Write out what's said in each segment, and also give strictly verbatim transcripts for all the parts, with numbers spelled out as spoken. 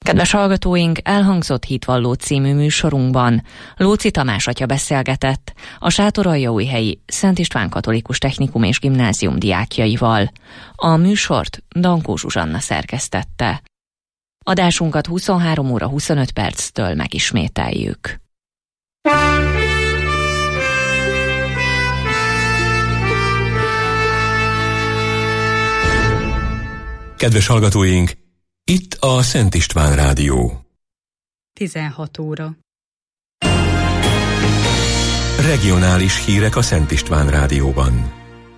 Kedves hallgatóink, elhangzott Hitvalló című műsorunkban Lóczy Tamás atya beszélgetett a Sátoraljaújhelyi Szent István Katolikus Technikum és Gimnázium diákjaival. A műsort Dankó Zsuzsanna szerkesztette. Adásunkat huszonhárom óra huszonöt perctől megismételjük. Kedves hallgatóink, itt a Szent István Rádió. tizenhat óra. Regionális hírek a Szent István Rádióban.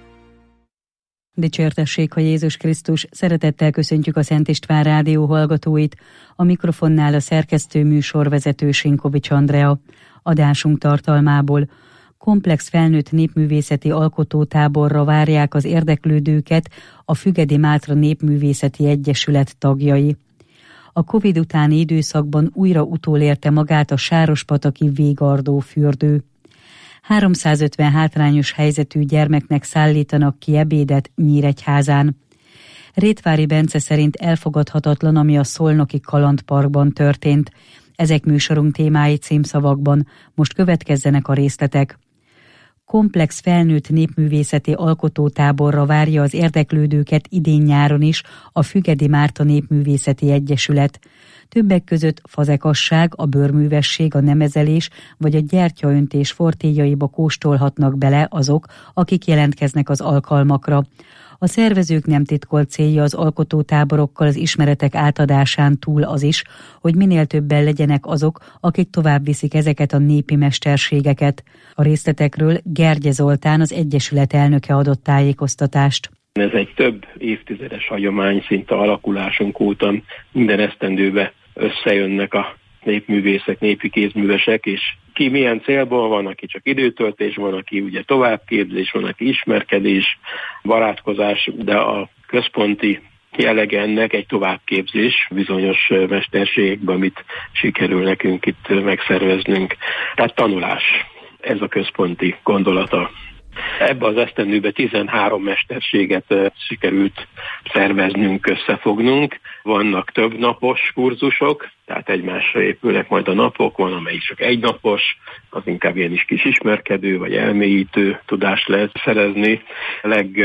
Dicsértessék a Jézus Krisztus, szeretettel köszöntjük a Szent István Rádió hallgatóit. A mikrofonnál a szerkesztő műsorvezető Sinkovics Andrea. Adásunk tartalmából: komplex felnőtt népművészeti alkotótáborra várják az érdeklődőket a Fügedi Mátra Népművészeti Egyesület tagjai. A Covid utáni időszakban újra utolérte magát a sárospataki Végardó fürdő. háromszázötven hátrányos helyzetű gyermeknek szállítanak ki ebédet Nyíregyházán. Rétvári Bence szerint elfogadhatatlan, ami a szolnoki kalandparkban történt. Ezek műsorunk témái címszavakban, most következzenek a részletek. Komplex felnőtt népművészeti alkotótáborra várja az érdeklődőket idén-nyáron is a Fügedi Márta Népművészeti Egyesület. Többek között fazekasság, a bőrművesség, a nemezelés vagy a gyertyaöntés fortélyaiba kóstolhatnak bele azok, akik jelentkeznek az alkalmakra. A szervezők nem titkolt célja az alkotótáborokkal az ismeretek átadásán túl az is, hogy minél többen legyenek azok, akik tovább viszik ezeket a népi mesterségeket. A részletekről Gergye Zoltán, az Egyesület elnöke adott tájékoztatást. Ez egy több évtizedes hagyomány, szinte alakulásunk óta minden esztendőben összejönnek a népművészek, népi kézművesek, és ki milyen célból van, aki csak időtöltés, van, aki ugye továbbképzés, van, aki ismerkedés, barátkozás, de a központi jellege ennek egy továbbképzés bizonyos mesterségekben, amit sikerül nekünk itt megszerveznünk. Tehát tanulás, ez a központi gondolata. Ebben az esztendőben tizenhárom mesterséget sikerült szerveznünk, összefognunk. Vannak több napos kurzusok, tehát egymásra épülnek majd a napok, van amelyik csak egy napos, az inkább ilyen is kis ismerkedő vagy elmélyítő tudást lehet szerezni. A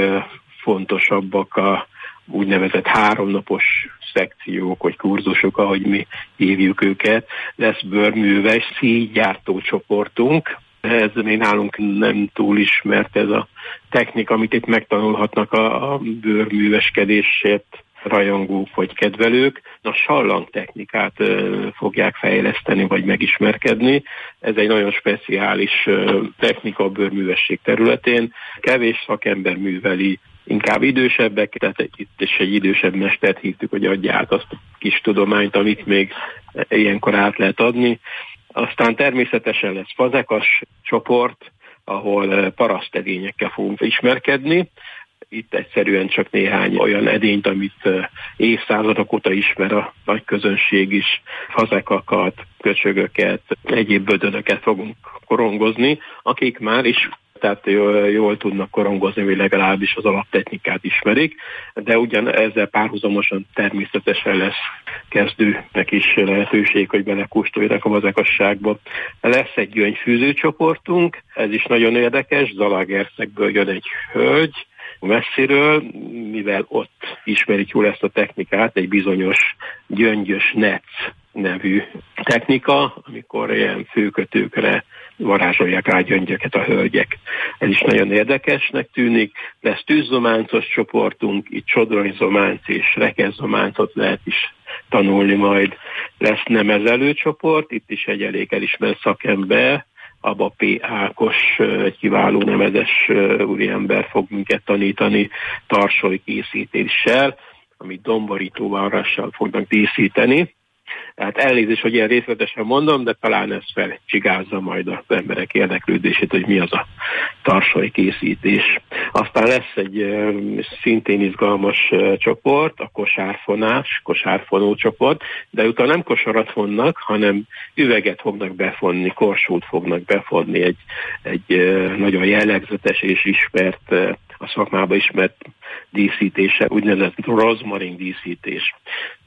legfontosabbak a úgynevezett háromnapos szekciók, vagy kurzusok, ahogy mi hívjuk őket. Lesz bőrműves szíjgyártó csoportunk. Ez még nálunk nem túl ismert ez a technika, amit itt megtanulhatnak a, a bőrműveskedésért rajongók vagy kedvelők. A sallang technikát uh, fogják fejleszteni vagy megismerkedni. Ez egy nagyon speciális uh, technika a bőrművesség területén. Kevés szakember műveli, inkább idősebbek, tehát itt is egy idősebb mestert hívtuk, hogy adja át azt a kis tudományt, amit még ilyenkor át lehet adni. Aztán természetesen lesz fazekas csoport, ahol parasztedényekkel fogunk ismerkedni. Itt egyszerűen csak néhány olyan edényt, amit évszázadok óta ismer a nagy közönség is, fazekakat, köcsögöket, egyéb bödönöket fogunk korongozni, akik már is tehát jól, jól tudnak korongozni, vagy legalábbis az alaptechnikát ismerik, de ugyan ezzel párhuzamosan természetesen lesz kezdőnek is lehetőség, hogy belekóstoljanak a vazekasságba. Lesz egy gyöngyfűző csoportunk, ez is nagyon érdekes, Zalaegerszegből jön egy hölgy, messziről, mivel ott ismerik jól ezt a technikát, egy bizonyos gyöngyös netsz nevű technika, amikor ilyen főkötőkre varázsolják rá gyöngyöket a hölgyek. Ez is nagyon érdekesnek tűnik. Lesz tűzzománcos csoportunk, itt sodronyzománc és rekezzománcot lehet is tanulni majd. Lesz nemezelő csoport, itt is egy elég elismert szakember, Aba P. Ákos, egy kiváló nemezes úriember fog minket tanítani tarsoly készítéssel, amit domborítóvarrassal fognak díszíteni. Tehát elnézést, hogy ilyen részletesen mondom, de talán ez felcsigázza majd az emberek érdeklődését, hogy mi az a tarsoly készítés. Aztán lesz egy szintén izgalmas csoport, a kosárfonás, kosárfonó csoport, de utána nem kosarat fonnak, hanem üveget fognak befonni, korsót fognak befonni, egy, egy nagyon jellegzetes és ismert, a szakmában ismert díszítése, úgynevezett rozmarin díszítés.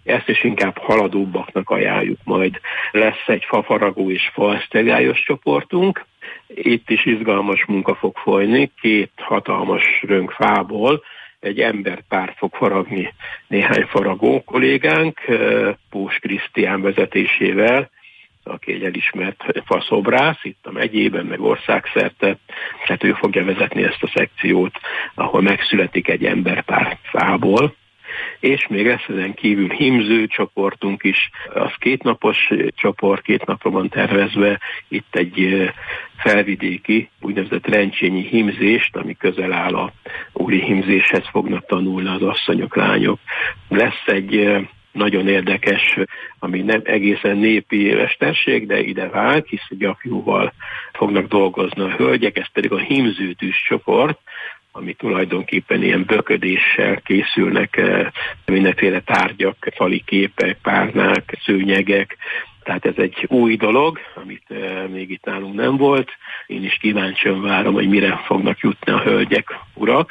Ezt is inkább haladóbbaknak ajánljuk majd. Lesz egy fafaragó és faesztergályos csoportunk. Itt is izgalmas munka fog folyni, két hatalmas rönkfából egy emberpár fog faragni néhány faragó kollégánk, Pós Krisztián vezetésével, aki egy elismert faszobrász itt a megyében, meg országszerte. Tehát ő fogja vezetni ezt a szekciót, ahol megszületik egy emberpár fából. És még lesz ezen kívül hímző csoportunk is, az kétnapos csoport, két napra van tervezve, itt egy felvidéki, úgynevezett rencsényi hímzést, ami közel áll a úri hímzéshez fognak tanulni az asszonyok, lányok. Lesz egy nagyon érdekes, ami nem egészen népi mesterség, de ide vág, hisz a gyapjúval fognak dolgozni a hölgyek, ez pedig a hímzőtűz csoport, ami tulajdonképpen ilyen böködéssel készülnek mindenféle tárgyak, fali képek, párnák, szőnyegek. Tehát ez egy új dolog, amit még itt nálunk nem volt. Én is kíváncsian várom, hogy mire fognak jutni a hölgyek, urak.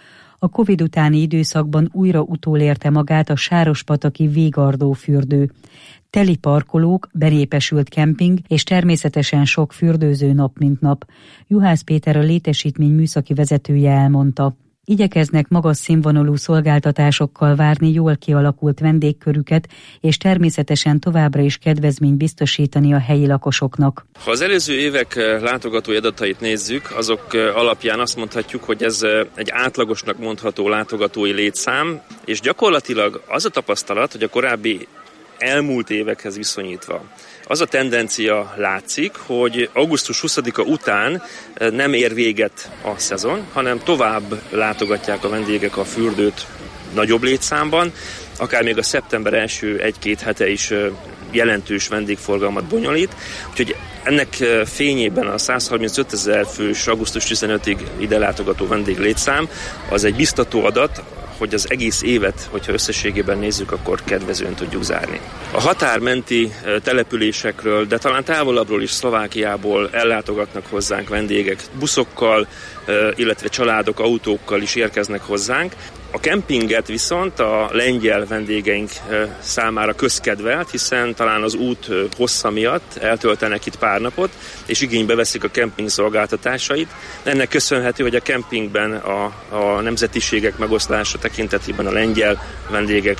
A Covid utáni időszakban újra utolérte magát a Sárospataki Végardó fürdő. Teli parkolók, benépesült kemping és természetesen sok fürdőző nap mint nap. Juhász Péter, a létesítmény műszaki vezetője elmondta. Igyekeznek magas színvonalú szolgáltatásokkal várni jól kialakult vendégkörüket, és természetesen továbbra is kedvezményt biztosítani a helyi lakosoknak. Ha az előző évek látogatói adatait nézzük, azok alapján azt mondhatjuk, hogy ez egy átlagosnak mondható látogatói létszám, és gyakorlatilag az a tapasztalat, hogy a korábbi elmúlt évekhez viszonyítva az a tendencia látszik, hogy augusztus huszadika után nem ér véget a szezon, hanem tovább látogatják a vendégek a fürdőt nagyobb létszámban, akár még a szeptember első egy-két hete is jelentős vendégforgalmat bonyolít. Úgyhogy ennek fényében a százharmincötezer fős augusztus tizenötödikéig ide látogató vendég létszám az egy biztató adat, hogy az egész évet, hogyha összességében nézzük, akkor kedvezően tudjuk zárni. A határmenti településekről, de talán távolabbról is, Szlovákiából ellátogatnak hozzánk vendégek buszokkal, illetve családok autókkal is érkeznek hozzánk. A kempinget viszont a lengyel vendégeink számára közkedvelt, hiszen talán az út hossza miatt eltöltenek itt pár napot, és igénybe veszik a kemping szolgáltatásait. Ennek köszönhető, hogy a kempingben a, a nemzetiségek megoszlása tekintetében a lengyel vendégek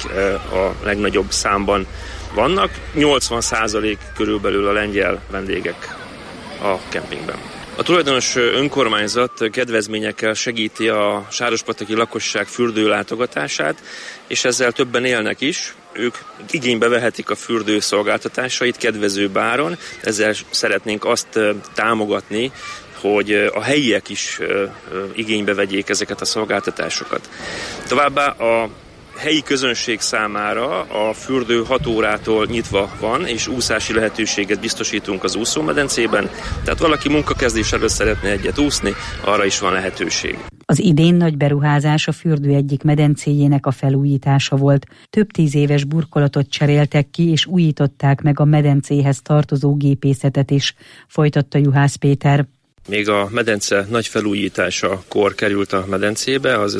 a legnagyobb számban vannak. nyolcvan százalék körülbelül a lengyel vendégek a kempingben. A tulajdonos önkormányzat kedvezményekkel segíti a sárospataki lakosság fürdőlátogatását, és ezzel többen élnek is. Ők igénybe vehetik a fürdő szolgáltatásait kedvező áron, ezzel szeretnénk azt támogatni, hogy a helyiek is igénybe vegyék ezeket a szolgáltatásokat. Továbbá a helyi közönség számára a fürdő hat órától nyitva van, és úszási lehetőséget biztosítunk az úszómedencében, tehát valaki munkakezdés előtt szeretne egyet úszni, arra is van lehetőség. Az idén nagy beruházás a fürdő egyik medencéjének a felújítása volt. Több tíz éves burkolatot cseréltek ki, és újították meg a medencéhez tartozó gépészetet is, folytatta Juhász Péter. Még a medence nagy felújításakor került a medencébe, az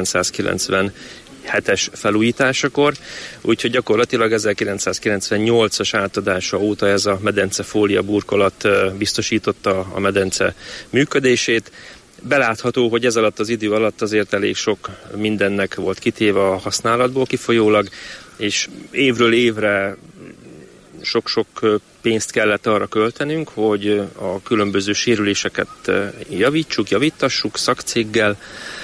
ezerkilencszázkilencvenhetes felújításakor, úgyhogy gyakorlatilag ezerkilencszázkilencvennyolcas átadása óta ez a medencefólia burkolat biztosította a medence működését. Belátható, hogy ez alatt az idő alatt azért elég sok mindennek volt kitéve a használatból kifolyólag, és évről évre sok-sok pénzt kellett arra költenünk, hogy a különböző sérüléseket javítsuk, javítassuk szakcéggel.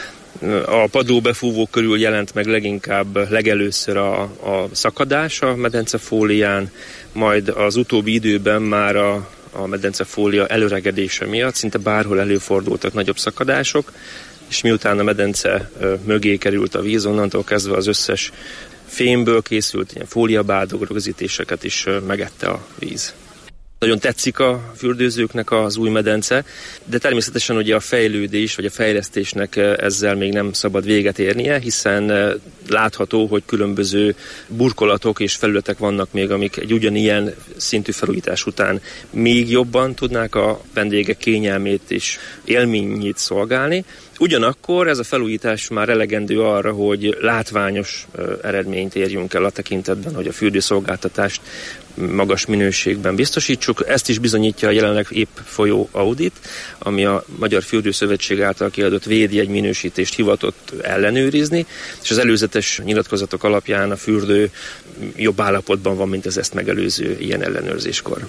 A padlóbefúvó körül jelent meg leginkább legelőször a, a szakadás a medencefólián, majd az utóbbi időben már a, a medencefólia előregedése miatt szinte bárhol előfordultak nagyobb szakadások, és miután a medence mögé került a víz, onnantól kezdve az összes fémből készült ilyen fóliabádok, rögzítéseket is megette a víz. Nagyon tetszik a fürdőzőknek az új medence, de természetesen ugye a fejlődés vagy a fejlesztésnek ezzel még nem szabad véget érnie, hiszen látható, hogy különböző burkolatok és felületek vannak még, amik egy ugyanilyen szintű felújítás után még jobban tudnák a vendégek kényelmét és élményét szolgálni. Ugyanakkor ez a felújítás már elegendő arra, hogy látványos eredményt érjünk el a tekintetben, hogy a fürdőszolgáltatást magas minőségben biztosítsuk. Ezt is bizonyítja a jelenleg épp folyó audit, ami a Magyar Fürdőszövetség által kiadott védjegy minősítést hivatott ellenőrizni, és az előzetes nyilatkozatok alapján a fürdő jobb állapotban van, mint az ezt megelőző ilyen ellenőrzéskor.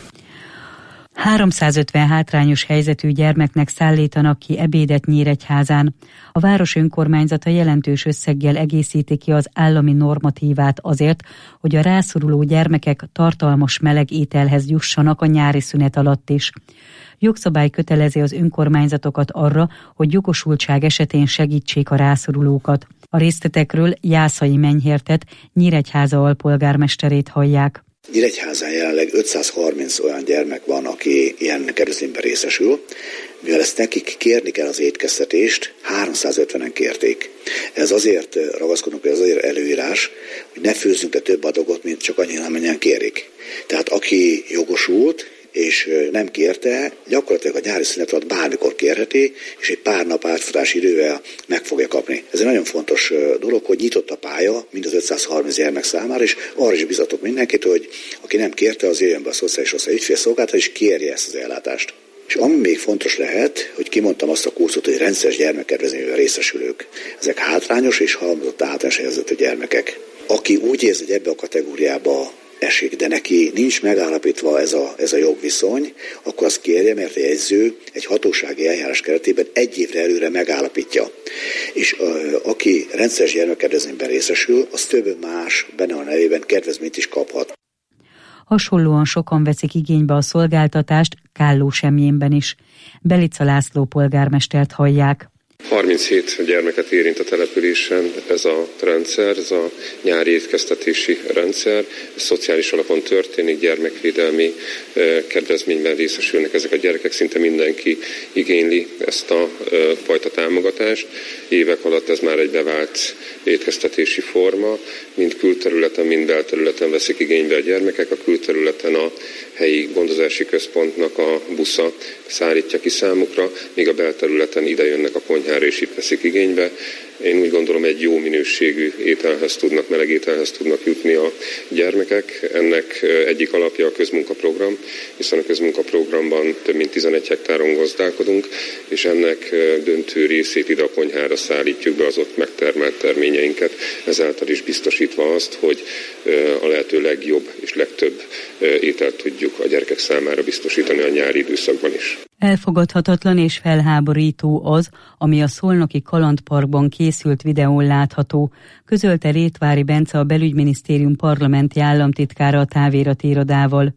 háromszázötven hátrányos helyzetű gyermeknek szállítanak ki ebédet Nyíregyházán. A város önkormányzata jelentős összeggel egészíti ki az állami normatívát azért, hogy a rászoruló gyermekek tartalmas meleg ételhez jussanak a nyári szünet alatt is. Jogszabály kötelezi az önkormányzatokat arra, hogy jogosultság esetén segítsék a rászorulókat. A részletekről Jászai Menyhértet, Nyíregyháza alpolgármesterét hallják. Nyíregyházán jelenleg ötszázharminc olyan gyermek van, aki ilyen kedvezményben részesül. Mivel ezt nekik kérni kell az étkeztetést, háromszázötvenen kérték. Ez azért ragaszkodunk, hogy ez azért előírás, hogy ne főzzünk le több adagot, mint csak annyira, amennyien kérik. Tehát aki jogosult, és nem kérte, gyakorlatilag a nyári szünet alatt bármikor kérheti, és egy pár nap átfutási idővel meg fogja kapni. Ez egy nagyon fontos dolog, hogy nyitott a pálya mind az ötszázharminc gyermek számára, és arra is bizatok mindenkit, hogy aki nem kérte, az jöjjön be a szociális osztály ügyfélszolgáltatásra, és kérje ezt az ellátást. És ami még fontos lehet, hogy kimondtam azt a kurzust, hogy rendszeres gyermekkedvezményben részesülők. Ezek hátrányos és halmozott hátrányos helyzetű gyermekek. Aki úgy érzi, hogy ebbe a kategóriába esik, de neki nincs megállapítva ez a, ez a jogviszony, akkor azt kérje, mert a jegyző egy hatósági eljárás keretében egy évre előre megállapítja. És uh, aki rendszeres gyermekkedvezményben részesül, az több más benne a nevében kedvezményt is kaphat. Hasonlóan sokan veszik igénybe a szolgáltatást Kállósemjénben is. Belica László polgármestert hallják. harminchét gyermeket érint a településen ez a rendszer, ez a nyári étkeztetési rendszer. Ez szociális alapon történik, gyermekvédelmi kedvezményben részesülnek ezek a gyerekek, szinte mindenki igényli ezt a fajta támogatást. Évek alatt ez már egy bevált étkeztetési forma, mind külterületen, mind belterületen veszik igénybe a gyermekek. A külterületen a helyi gondozási központnak a busza szállítja ki számukra, míg a belterületen ide jönnek a konyhára és itt veszik igénybe. Én úgy gondolom, egy jó minőségű ételhez tudnak, meleg ételhez tudnak jutni a gyermekek. Ennek egyik alapja a közmunkaprogram, hiszen a közmunkaprogramban több mint tizenegy hektáron gazdálkodunk, és ennek döntő részét ide a konyhára szállítjuk be az ott megtermelt terményeinket, ezáltal is biztosítva azt, hogy a lehető legjobb és legtöbb ételt tudjuk a gyerekek számára biztosítani a nyári időszakban is. Elfogadhatatlan és felháborító az, ami a Szolnoki Kalandparkban készült videón látható, közölte Rétvári Bence, a Belügyminisztérium parlamenti államtitkára a Távirati irodával.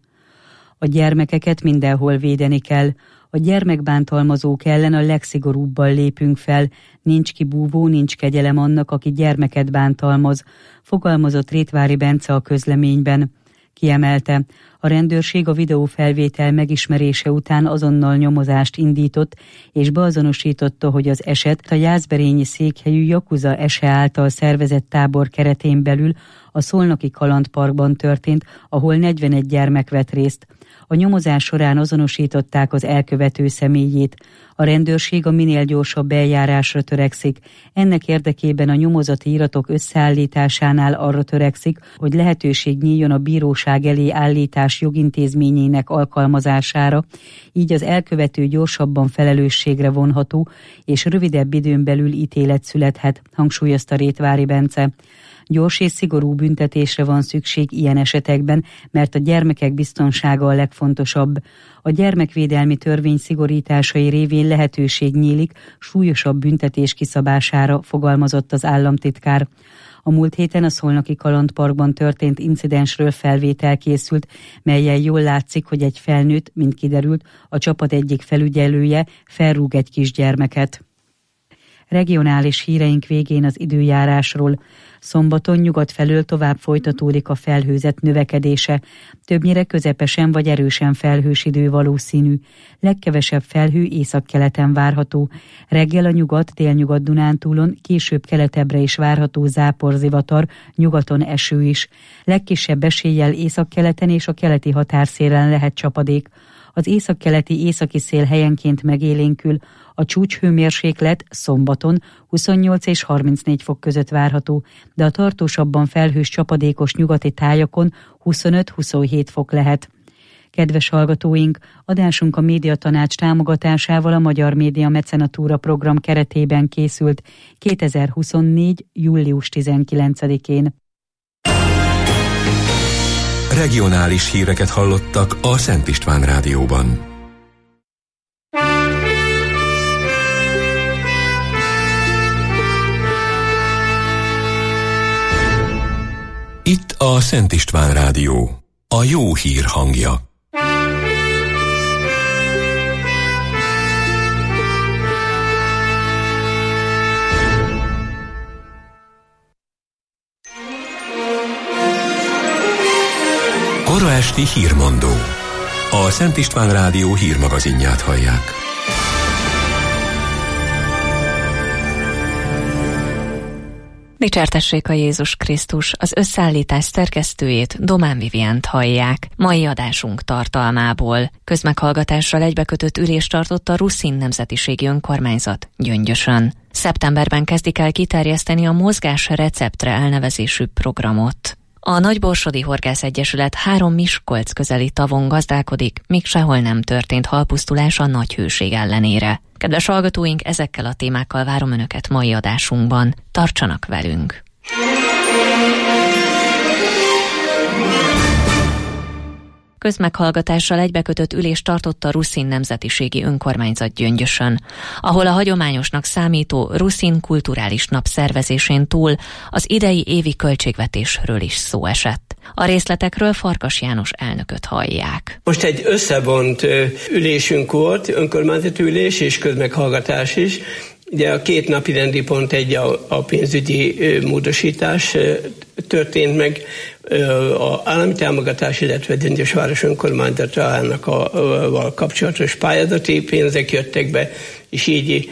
A gyermekeket mindenhol védeni kell. A gyermekbántalmazók ellen a legszigorúbban lépünk fel. Nincs kibúvó, nincs kegyelem annak, aki gyermeket bántalmaz, fogalmazott Rétvári Bence a közleményben. Kiemelte, a rendőrség a videófelvétel megismerése után azonnal nyomozást indított, és beazonosította, hogy az eset a jászberényi székhelyű Yakuza es e által szervezett tábor keretén belül a Szolnoki Kalandparkban történt, ahol negyvenegy gyermek vett részt. A nyomozás során azonosították az elkövető személyét. A rendőrség a minél gyorsabb eljárásra törekszik. Ennek érdekében a nyomozati iratok összeállításánál arra törekszik, hogy lehetőség nyíljon a bíróság elé állítás jogintézményének alkalmazására, így az elkövető gyorsabban felelősségre vonható, és rövidebb időn belül ítélet születhet, hangsúlyozta Rétvári Bence. Gyors és szigorú büntetésre van szükség ilyen esetekben, mert a gyermekek biztonsága a legfontosabb. A gyermekvédelmi törvény szigorításai révén lehetőség nyílik súlyosabb büntetés kiszabására, fogalmazott az államtitkár. A múlt héten a Szolnoki Kalandparkban történt incidensről felvétel készült, mellyel jól látszik, hogy egy felnőtt, mint kiderült, a csapat egyik felügyelője felrúg egy kisgyermeket. Regionális híreink végén az időjárásról. Szombaton nyugat felől tovább folytatódik a felhőzet növekedése. Többnyire közepesen vagy erősen felhős idő valószínű. Legkevesebb felhő északkeleten várható. Reggel a nyugat-délnyugat Dunántúlon, később keletebbre is várható záporzivatar, nyugaton eső is. Legkisebb eséllyel északkeleten és a keleti határszélen lehet csapadék. Az északkeleti északi szél helyenként megélénkül, a csúcshőmérséklet szombaton huszonnyolc és harmincnégy fok között várható, de a tartósabban felhős csapadékos nyugati tájakon huszonöt-huszonhét fok lehet. Kedves hallgatóink, adásunk a Médiatanács támogatásával a Magyar Média Mecenatúra program keretében készült kétezer-huszonnégy. július tizenkilencedikén. Regionális híreket hallottak a Szent István Rádióban. Itt a Szent István Rádió, a jó hír hangja. Kora esti hírmondó. A Szent István Rádió hírmagazinját hallják. Dicsértessék a Jézus Krisztus, az összeállítás szerkesztőjét, Domán Viviánt hallják. Mai adásunk tartalmából közmeghallgatással egybekötött ülést tartott a ruszin nemzetiségi önkormányzat Gyöngyösön. Szeptemberben kezdik el kiterjeszteni a Mozgás receptre elnevezésű programot. A Nagyborsodi Horgász Egyesület három Miskolc közeli tavon gazdálkodik, míg sehol nem történt halpusztulás a nagy hőség ellenére. Kedves hallgatóink, ezekkel a témákkal várom Önöket mai adásunkban. Tartsanak velünk! Közmeghallgatással egybekötött ülést tartott a ruszin nemzetiségi önkormányzat Gyöngyösön, ahol a hagyományosnak számító ruszin kulturális nap szervezésén túl az idei évi költségvetésről is szó esett. A részletekről Farkas János elnököt hallják. Most egy összevont ülésünk volt, önkormányzati ülés és közmeghallgatás is. Ugye a két napi rendi pont, egy a, a pénzügyi módosítás történt meg, az állami támogatás, illetve Gyöngyösváros önkormányzatának a, a kapcsolatos pályázati pénzek jöttek be, és így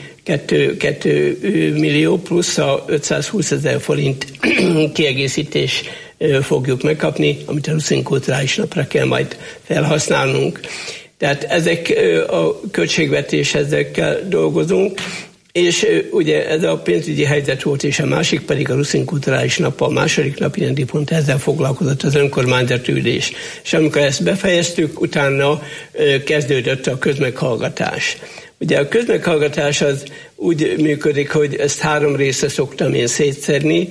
kettő millió plusz a ötszázhúszezer forint kiegészítés fogjuk megkapni, amit a ruszin kulturális napra kell majd felhasználnunk. Tehát ezek a költségvetés, ezekkel dolgozunk, és ugye ez a pénzügyi helyzet volt, és a másik pedig a ruszin kulturális nap, a második napi rendi pont, ezzel foglalkozott az önkormányzati ülés. És amikor ezt befejeztük, utána kezdődött a közmeghallgatás. Ugye a közmeghallgatás az úgy működik, hogy ezt három részre szoktam én szétszedni.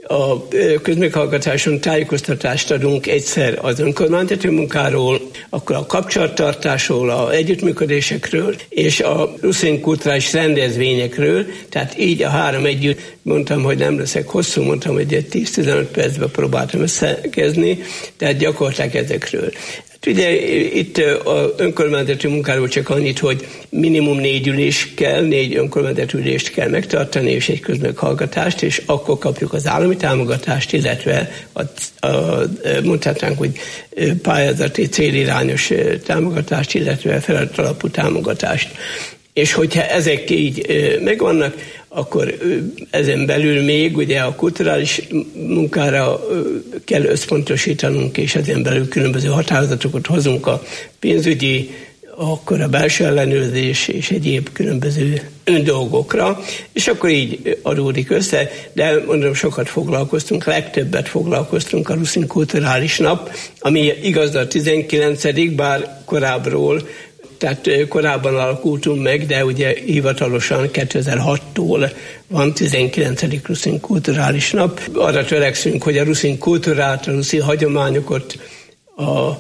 A közmeghallgatáson tájékoztatást adunk egyszer az önkormányzati munkáról, akkor a kapcsolattartásról, az együttműködésekről és a ruszin kulturális rendezvényekről, tehát így a három együtt, mondtam, hogy nem leszek hosszú, mondtam, hogy egy tíz-tizenöt percben próbáltam összegezni, tehát gyakorlatilag ezekről. Ugye itt az önkormányzati munkáról csak annyit, hogy minimum négy ülés kell, négy önkormányzati ülést kell megtartani, és egy közmeghallgatást, és akkor kapjuk az állami támogatást, illetve a, a, mondhatnánk, hogy pályázati célirányos támogatást, illetve feladatalapú támogatást. És hogyha ezek így megvannak, akkor ezen belül még ugye a kulturális munkára kell összpontosítanunk, és ezen belül különböző határozatokat hozunk a pénzügyi, akkor a belső ellenőrzés és egyéb különböző dolgokra, és akkor így adódik össze, de mondom, sokat foglalkoztunk, legtöbbet foglalkoztunk a ruszin kulturális nap, ami igaz a tizenkilencedik, bár korábbról, tehát korábban alakultunk meg, de ugye hivatalosan kétezer-hattól van tizenkilencedik ruszin kulturális nap. Arra törekszünk, hogy a ruszin kultúrát, a ruszin hagyományokat, a,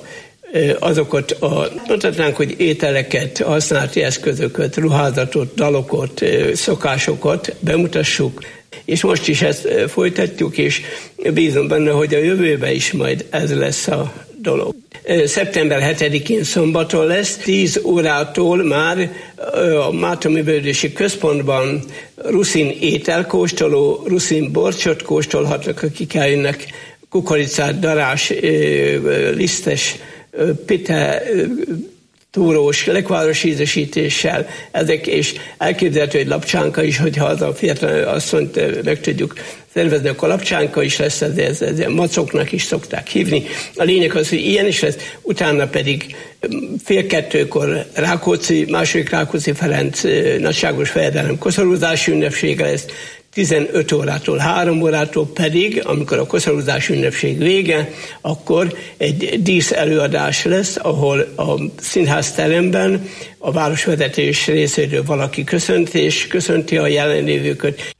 azokat, a, mondhatnánk, hogy ételeket, használati eszközöket, ruházatot, dalokat, szokásokat bemutassuk, és most is ezt folytatjuk, és bízom benne, hogy a jövőben is majd ez lesz a dolog. Szeptember hetedikén szombaton lesz, tíz órától már a Mátra-művelődési Központban ruszin ételkóstoló, ruszin borcsot kóstolhatnak, akik eljönnek, kukoricát, darás, lisztes, pite, túrós, lekváros ízesítéssel, ezek, és elképzelhető, hogy lapcsánka is, hogyha az a fiatal asszonyt meg tudjuk szervezni, akkor lapcsánka is lesz, ez, ez, ez macoknak is szokták hívni. A lényeg az, hogy ilyen is lesz, utána pedig fél kettőkor Rákóczi, második Rákóczi Ferenc nagyságos fejedelem koszorúzási ünnepsége lesz, tizenöt órától három órától pedig, amikor a koszorúzási ünnepség vége, akkor egy dísz előadás lesz, ahol a színházteremben a városvezetés részéről valaki köszöntés, köszönti a jelenlévőket.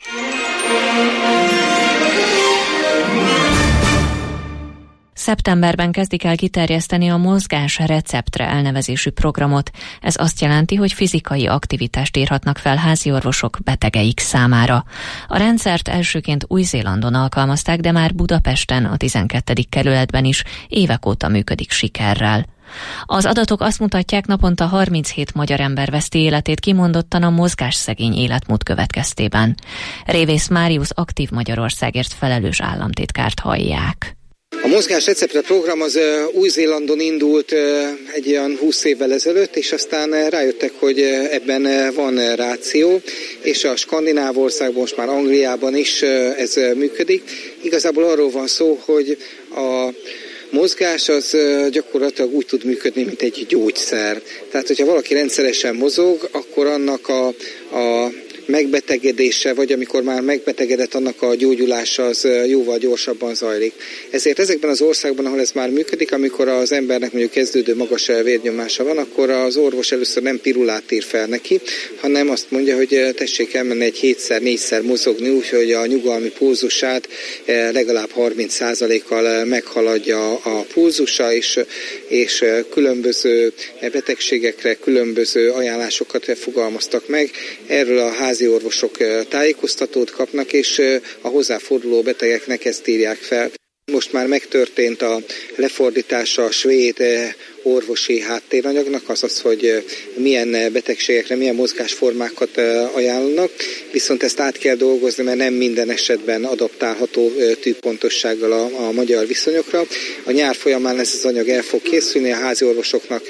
Szeptemberben kezdik el kiterjeszteni a Mozgás receptre elnevezésű programot. Ez azt jelenti, hogy fizikai aktivitást írhatnak fel háziorvosok betegeik számára. A rendszert elsőként Új-Zélandon alkalmazták, de már Budapesten, a tizenkettedik kerületben is évek óta működik sikerrel. Az adatok azt mutatják, naponta harminchét magyar ember veszti életét kimondottan a mozgásszegény életmód következtében. Révész Máriusz Aktív Magyarországért felelős államtitkárt hallják. A Mozgás receptre program az Új-Zélandon indult egy olyan húsz évvel ezelőtt, és aztán rájöttek, hogy ebben van ráció, és a skandináv országban, most már Angliában is ez működik. Igazából arról van szó, hogy a mozgás az gyakorlatilag úgy tud működni, mint egy gyógyszer. Tehát, hogyha valaki rendszeresen mozog, akkor annak a, a megbetegedése, vagy amikor már megbetegedett, annak a gyógyulása az jóval gyorsabban zajlik. Ezért ezekben az országban, ahol ez már működik, amikor az embernek mondjuk kezdődő magas vérnyomása van, akkor az orvos először nem pirulát ír fel neki, hanem azt mondja, hogy tessék elmenni egy hétszer, négyszer mozogni, úgyhogy a nyugalmi pulzusát legalább harminc százalékkal meghaladja a pulzusa, és, és különböző betegségekre különböző ajánlásokat fogalmaztak meg. Erről a házi orvosok tájékoztatót kapnak, és a hozzáforduló betegeknek ezt írják fel. Most már megtörtént a lefordítása a svéd orvosi háttéranyagnak, azaz, hogy milyen betegségekre, milyen mozgásformákat ajánlanak, viszont ezt át kell dolgozni, mert nem minden esetben adaptálható tűpontossággal a, a magyar viszonyokra. A nyár folyamán ez az anyag el fog készülni, a házi orvosoknak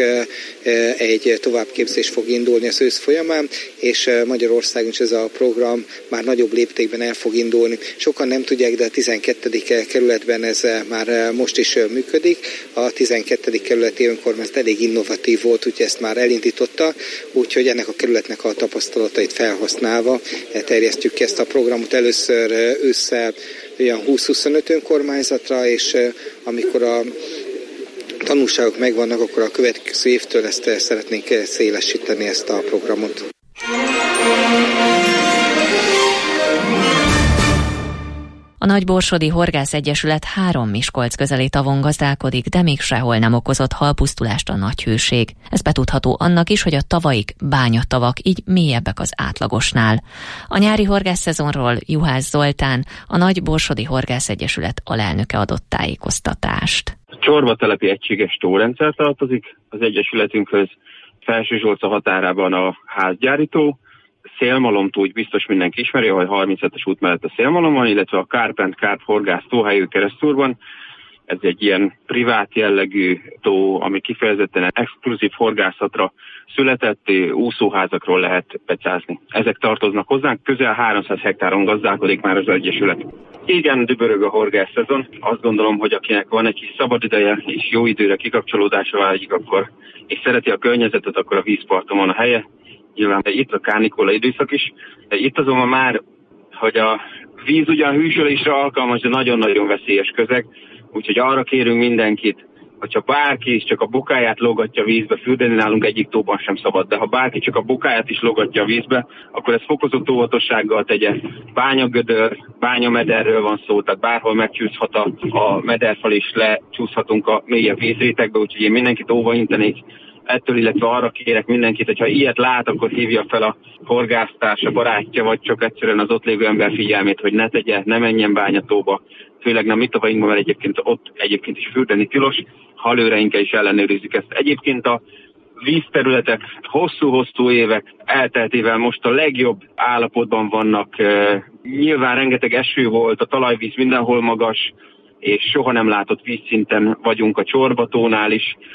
egy továbbképzés fog indulni az ősz folyamán, és Magyarországon is ez a program már nagyobb léptékben el fog indulni. Sokan nem tudják, de a tizenkettedik kerületben ez már most is működik. A tizenkettedik kerületi önkormányzat elég innovatív volt, úgyhogy ezt már elindította, úgyhogy ennek a kerületnek a tapasztalatait felhasználva terjesztjük ki ezt a programot először ősszel olyan húsz-huszonöt önkormányzatra, és amikor a tanulságok megvannak, akkor a következő évtől ezt szeretnénk szélesíteni, ezt a programot. A Nagyborsodi Horgász Egyesület három Miskolc közeli tavon gazdálkodik, de még sehol nem okozott halpusztulást a nagy hőség. Ez betudható annak is, hogy a tavaik bányatavak, így mélyebbek az átlagosnál. A nyári horgászszezonról Juhász Zoltán, a Nagyborsodi Horgász Egyesület alelnöke adott tájékoztatást. Csorbatelepi egységes tórendszer tartozik az egyesületünkhöz, Felsőzsolca határában a házgyárító, Szélmalomtó, úgy biztos mindenki ismeri, ahogy harminchetes út mellett a Szélmalom van, illetve a Kárpent Kárp horgász tóhelyű Keresztúrban. Ez egy ilyen privát jellegű tó, ami kifejezetten exkluzív horgászatra született, úszóházakról lehet becázni. Ezek tartoznak hozzánk, közel háromszáz hektáron gazdálkodik már az egyesület. Igen, dübörög a horgászszezon. Azt gondolom, hogy akinek van egy kis szabad ideje és jó időre kikapcsolódásra vágyik, akkor, és szereti a környezetet, akkor a vízparton van a helye. Nyilván itt a kánikola időszak is. Itt azonban már, hogy a víz ugyan hűsölésre alkalmas, de nagyon-nagyon veszélyes közeg, úgyhogy arra kérünk mindenkit, hogyha bárki is csak a bokáját lógatja a vízbe, fürdeni nálunk egyik tóban sem szabad, de ha bárki csak a bokáját is lógatja a vízbe, akkor ez fokozott óvatossággal tegye. Bányagödör, bányamederről van szó, tehát bárhol megcsúszhat a, a mederfal, és lecsúszhatunk a mélyebb vízrétegbe, úgyhogy én mindenkit óvaintenék ettől, illetve arra kérek mindenkit, hogyha ilyet lát, akkor hívja fel a horgásztársa, barátja, vagy csak egyszerűen az ott lévő ember figyelmét, hogy ne tegye, ne menjen bányatóba, főleg nem mi tavainkban, mert egyébként ott egyébként is fürdeni tilos, halőreinkkel is ellenőrizzük ezt. Egyébként a vízterületek hosszú-hosszú évek elteltével most a legjobb állapotban vannak. Nyilván rengeteg eső volt, a talajvíz mindenhol magas, és soha nem látott vízszinten vagyunk a Csorbatónál is.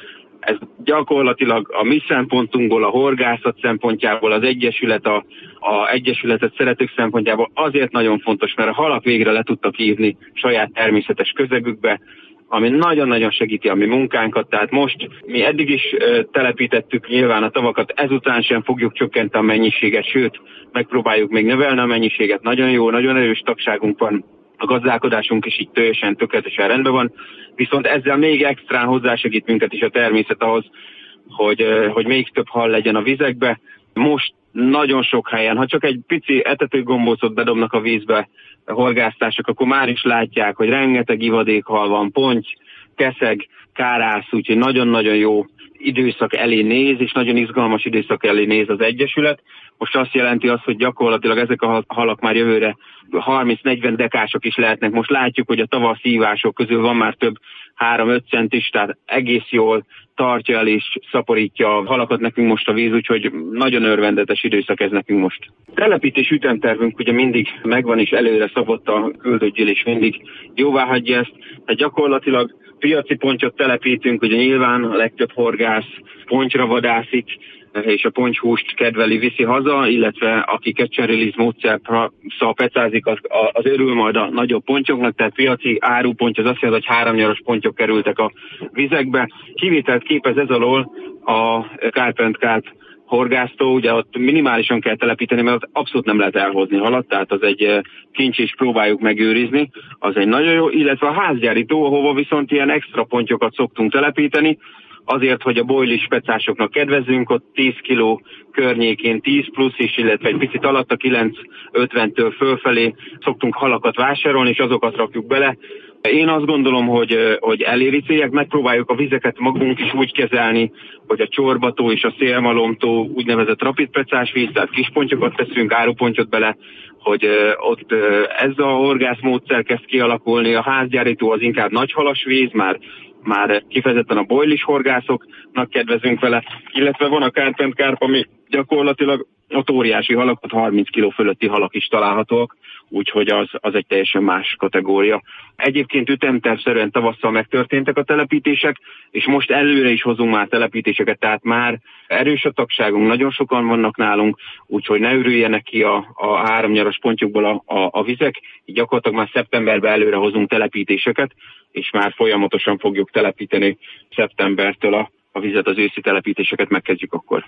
Ez gyakorlatilag a mi szempontunkból, a horgászat szempontjából, az egyesület, a, a egyesületet szeretők szempontjából azért nagyon fontos, mert a halak végre le tudtak írni saját természetes közegükbe, ami nagyon-nagyon segíti a mi munkánkat, tehát most mi eddig is ö, telepítettük nyilván a tavakat, ezután sem fogjuk csökkenteni a mennyiséget, sőt, megpróbáljuk még növelni a mennyiséget, nagyon jó, nagyon erős tagságunk van, a gazdálkodásunk is így teljesen, tökéletesen rendben van, viszont ezzel még extrán hozzásegít minket is a természet ahhoz, hogy, ö, hogy még több hal legyen a vizekbe. Most nagyon sok helyen, ha csak egy pici etetőgombócot bedobnak a vízbe a horgásztársak, akkor már is látják, hogy rengeteg ivadékhal van, ponty, keszeg, kárász, úgyhogy nagyon-nagyon jó időszak elé néz, és nagyon izgalmas időszak elé néz az egyesület. Most azt jelenti azt, hogy gyakorlatilag ezek a halak már jövőre harminc-negyven dekások is lehetnek. Most látjuk, hogy a tavasz hívások közül van már több három-öt centis, tehát egész jól tartja el és szaporítja a halakat nekünk most a víz, úgyhogy nagyon örvendetes időszak ez nekünk most. Telepítés ütemtervünk ugye mindig megvan és előre szabott, a küldőgyűlés mindig jóvá hagyja ezt, tehát gyakorlatilag piaci pontyot telepítünk, ugye nyilván a legtöbb horgász pontyra vadászik, és a pontyhúst kedveli, viszi haza, illetve aki catch and release módszert pecázik, az, az örül majd a nagyobb pontyoknak, tehát piaci árupont, az azt jelenti, hogy háromnyaros pontyok kerültek a vizekbe. Kivételt képez ez alól a Carp and Carp horgásztó, ugye ott minimálisan kell telepíteni, mert ott abszolút nem lehet elhozni halat, tehát az egy kincs, és próbáljuk megőrizni, az egy nagyon jó, illetve a házgyári tó, ahova viszont ilyen extra pontyokat szoktunk telepíteni, azért, hogy a bojlis pecásoknak kedvezzünk, ott tíz kiló környékén, tíz plusz is, illetve egy picit alatt a kilenc ötventől fölfelé szoktunk halakat vásárolni, és azokat rakjuk bele. Én azt gondolom, hogy, hogy eléri célját, megpróbáljuk a vizeket magunk is úgy kezelni, hogy a csorbató és a szélmalomtó úgynevezett rapid pecás víz, tehát kis pontyokat teszünk, árupontyot bele, hogy ott ez a horgászmódszer kezd kialakulni, a házgyárító az inkább nagyhalas víz, már már kifejezetten a bojlis horgászoknak kedvezünk vele, illetve van a Carp and Carp, ami gyakorlatilag ott óriási halak, harminc kiló fölötti halak is találhatók, úgyhogy az, az egy teljesen más kategória. Egyébként ütemtervszerűen tavasszal megtörténtek a telepítések, és most előre is hozunk már telepítéseket, tehát már erős a tagságunk, nagyon sokan vannak nálunk, úgyhogy ne ürüljenek ki a, a háromnyaros pontyokból a, a, a vizek, így gyakorlatilag már szeptemberben előre hozunk telepítéseket, és már folyamatosan fogjuk telepíteni szeptembertől a, a vizet, az őszi telepítéseket megkezdjük akkor.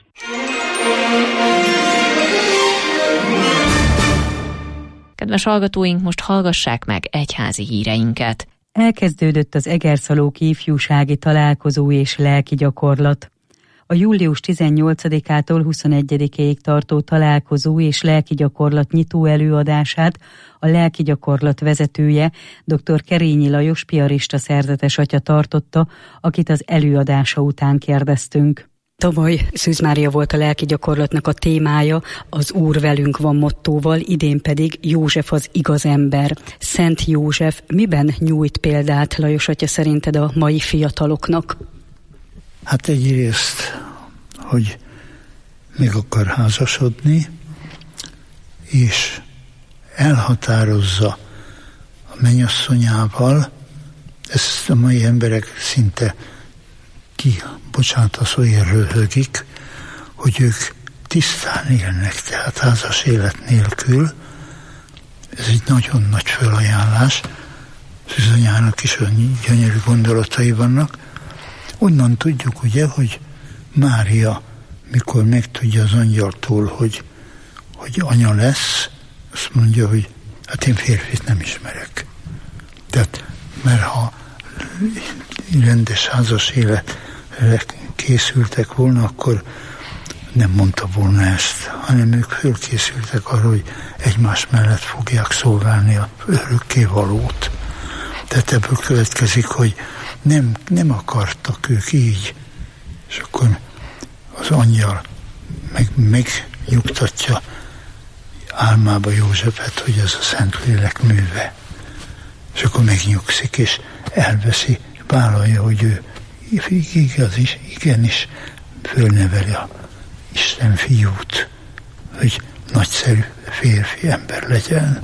Kedves hallgatóink, most hallgassák meg egyházi híreinket. Elkezdődött az Egerszalóki ifjúsági találkozó és lelki gyakorlat. A július tizennyolcadikától huszonegyedikéig tartó találkozó és lelki gyakorlat nyitó előadását a lelki gyakorlat vezetője, dr. Kerényi Lajos piarista szerzetes atya tartotta, akit az előadása után kérdeztünk. Tavaly Szűz Mária volt a lelki gyakorlatnak a témája, az Úr velünk van mottóval, idén pedig József az igaz ember. Szent József miben nyújt példát, Lajos atya, szerinted a mai fiataloknak? Hát egyrészt, hogy meg akar házasodni, és elhatározza a mennyasszonyával, ezt a mai emberek szinte ki, bocsánat, a szóért röhögik, hogy ők tisztán élnek, tehát házas élet nélkül. Ez egy nagyon nagy fölajánlás. Szűzanyának is olyan gyönyörű gondolatai vannak. Onnan tudjuk ugye, hogy Mária, mikor megtudja az angyaltól, hogy, hogy anya lesz, azt mondja, hogy hát én férfit nem ismerek. Tehát, mert ha rendes házas életre készültek volna, akkor nem mondta volna ezt, hanem ők fölkészültek arra, hogy egymás mellett fogják szolgálni a örökkévalót. Tehát ebből következik, hogy nem, nem akartak ők így, és akkor az angyal meg, megnyugtatja álmába Józsefet, hogy ez a Szentlélek műve. És akkor megnyugszik, és elveszi, vállalja, hogy ő igaz is, igenis fölneveli a Isten fiút, hogy nagyszerű férfi ember legyen.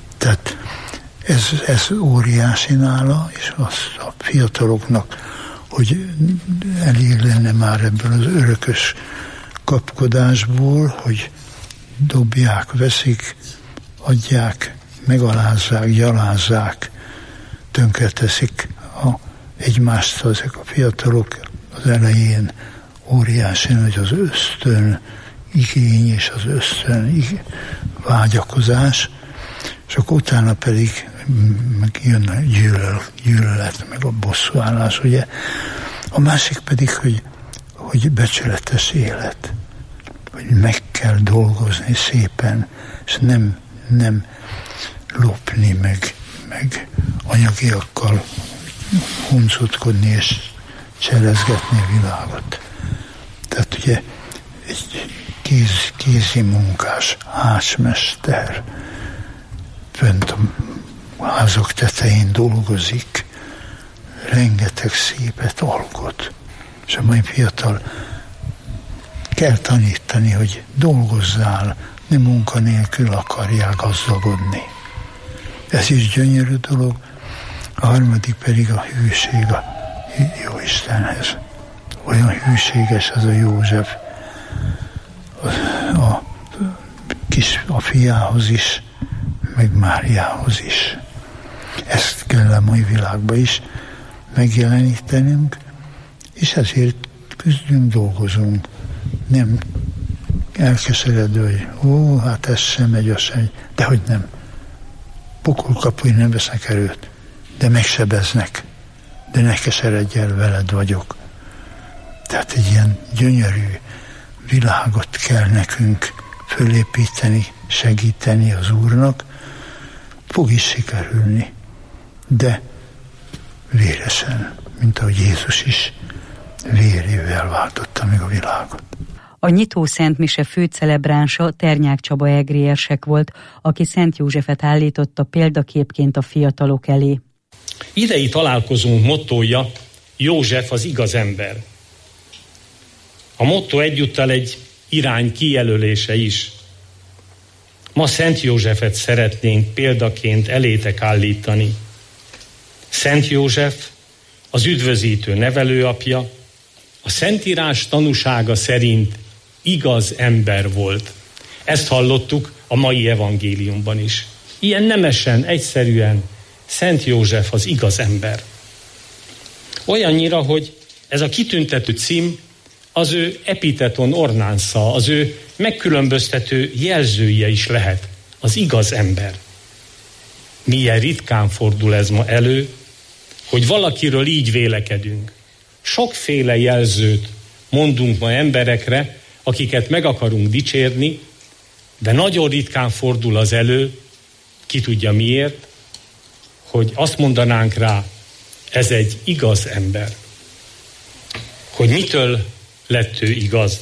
Tehát ez, ez óriási nála, és az a fiataloknak, hogy elég lenne már ebből az örökös kapkodásból, hogy dobják, veszik, adják, megalázzák, gyalázzák, tönkreteszik a, egymást ezek a fiatalok az elején, óriási nagy az ösztön igény és az ösztön vágyakozás, és akkor utána pedig meg jön a gyűlöl, gyűlölet, meg a bosszúállás, ugye. A másik pedig, hogy, hogy becsületes élet, hogy meg kell dolgozni szépen, és nem, nem lopni, meg, meg anyagiakkal huncutkodni és cselezgetni a világot. Tehát ugye egy kéz, kézi munkás ácsmester fönt a házak tetején dolgozik, rengeteg szépet alkot. És a mai fiatal kell tanítani, hogy dolgozzál, nem munkanélkül akarják gazdagodni. Ez is gyönyörű dolog. A harmadik pedig a hűség a jó Istenhez. Olyan hűséges az a József a, a, kis, a fiához is, meg Máriához is. Ezt kell a mai világban is megjelenítenünk, és ezért küzdünk, dolgozunk. Nem elkeseredő, hogy ó, hát ez sem megy, az sem megy. De hogy nem. Pokolkapuj nem vesznek erőt, de megsebeznek. De ne keseredj el, veled vagyok. Tehát egy ilyen gyönyörű világot kell nekünk fölépíteni, segíteni az Úrnak. Fog is sikerülni, de véresen, mint ahogy Jézus is vérével váltotta meg a világot. A nyitó szentmise főcelebránsa Ternyák Csaba egri érsek volt, aki Szent Józsefet állította példaképként a fiatalok elé. Idei találkozónk mottója József az igaz ember. A motto egyúttal egy irány kijelölése is. Ma Szent Józsefet szeretnénk példaként elétek állítani. Szent József az üdvözítő nevelőapja, a Szentírás tanúsága szerint igaz ember volt. Ezt hallottuk a mai evangéliumban is. Ilyen nemesen, egyszerűen Szent József az igaz ember. Olyannyira, hogy ez a kitüntető cím az ő epiteton ornánsza, az ő megkülönböztető jelzője is lehet, az igaz ember. Milyen ritkán fordul ez ma elő, hogy valakiről így vélekedünk. Sokféle jelzőt mondunk ma emberekre, akiket meg akarunk dicsérni, de nagyon ritkán fordul az elő, ki tudja miért, hogy azt mondanánk rá, ez egy igaz ember. Hogy mitől lett ő igaz?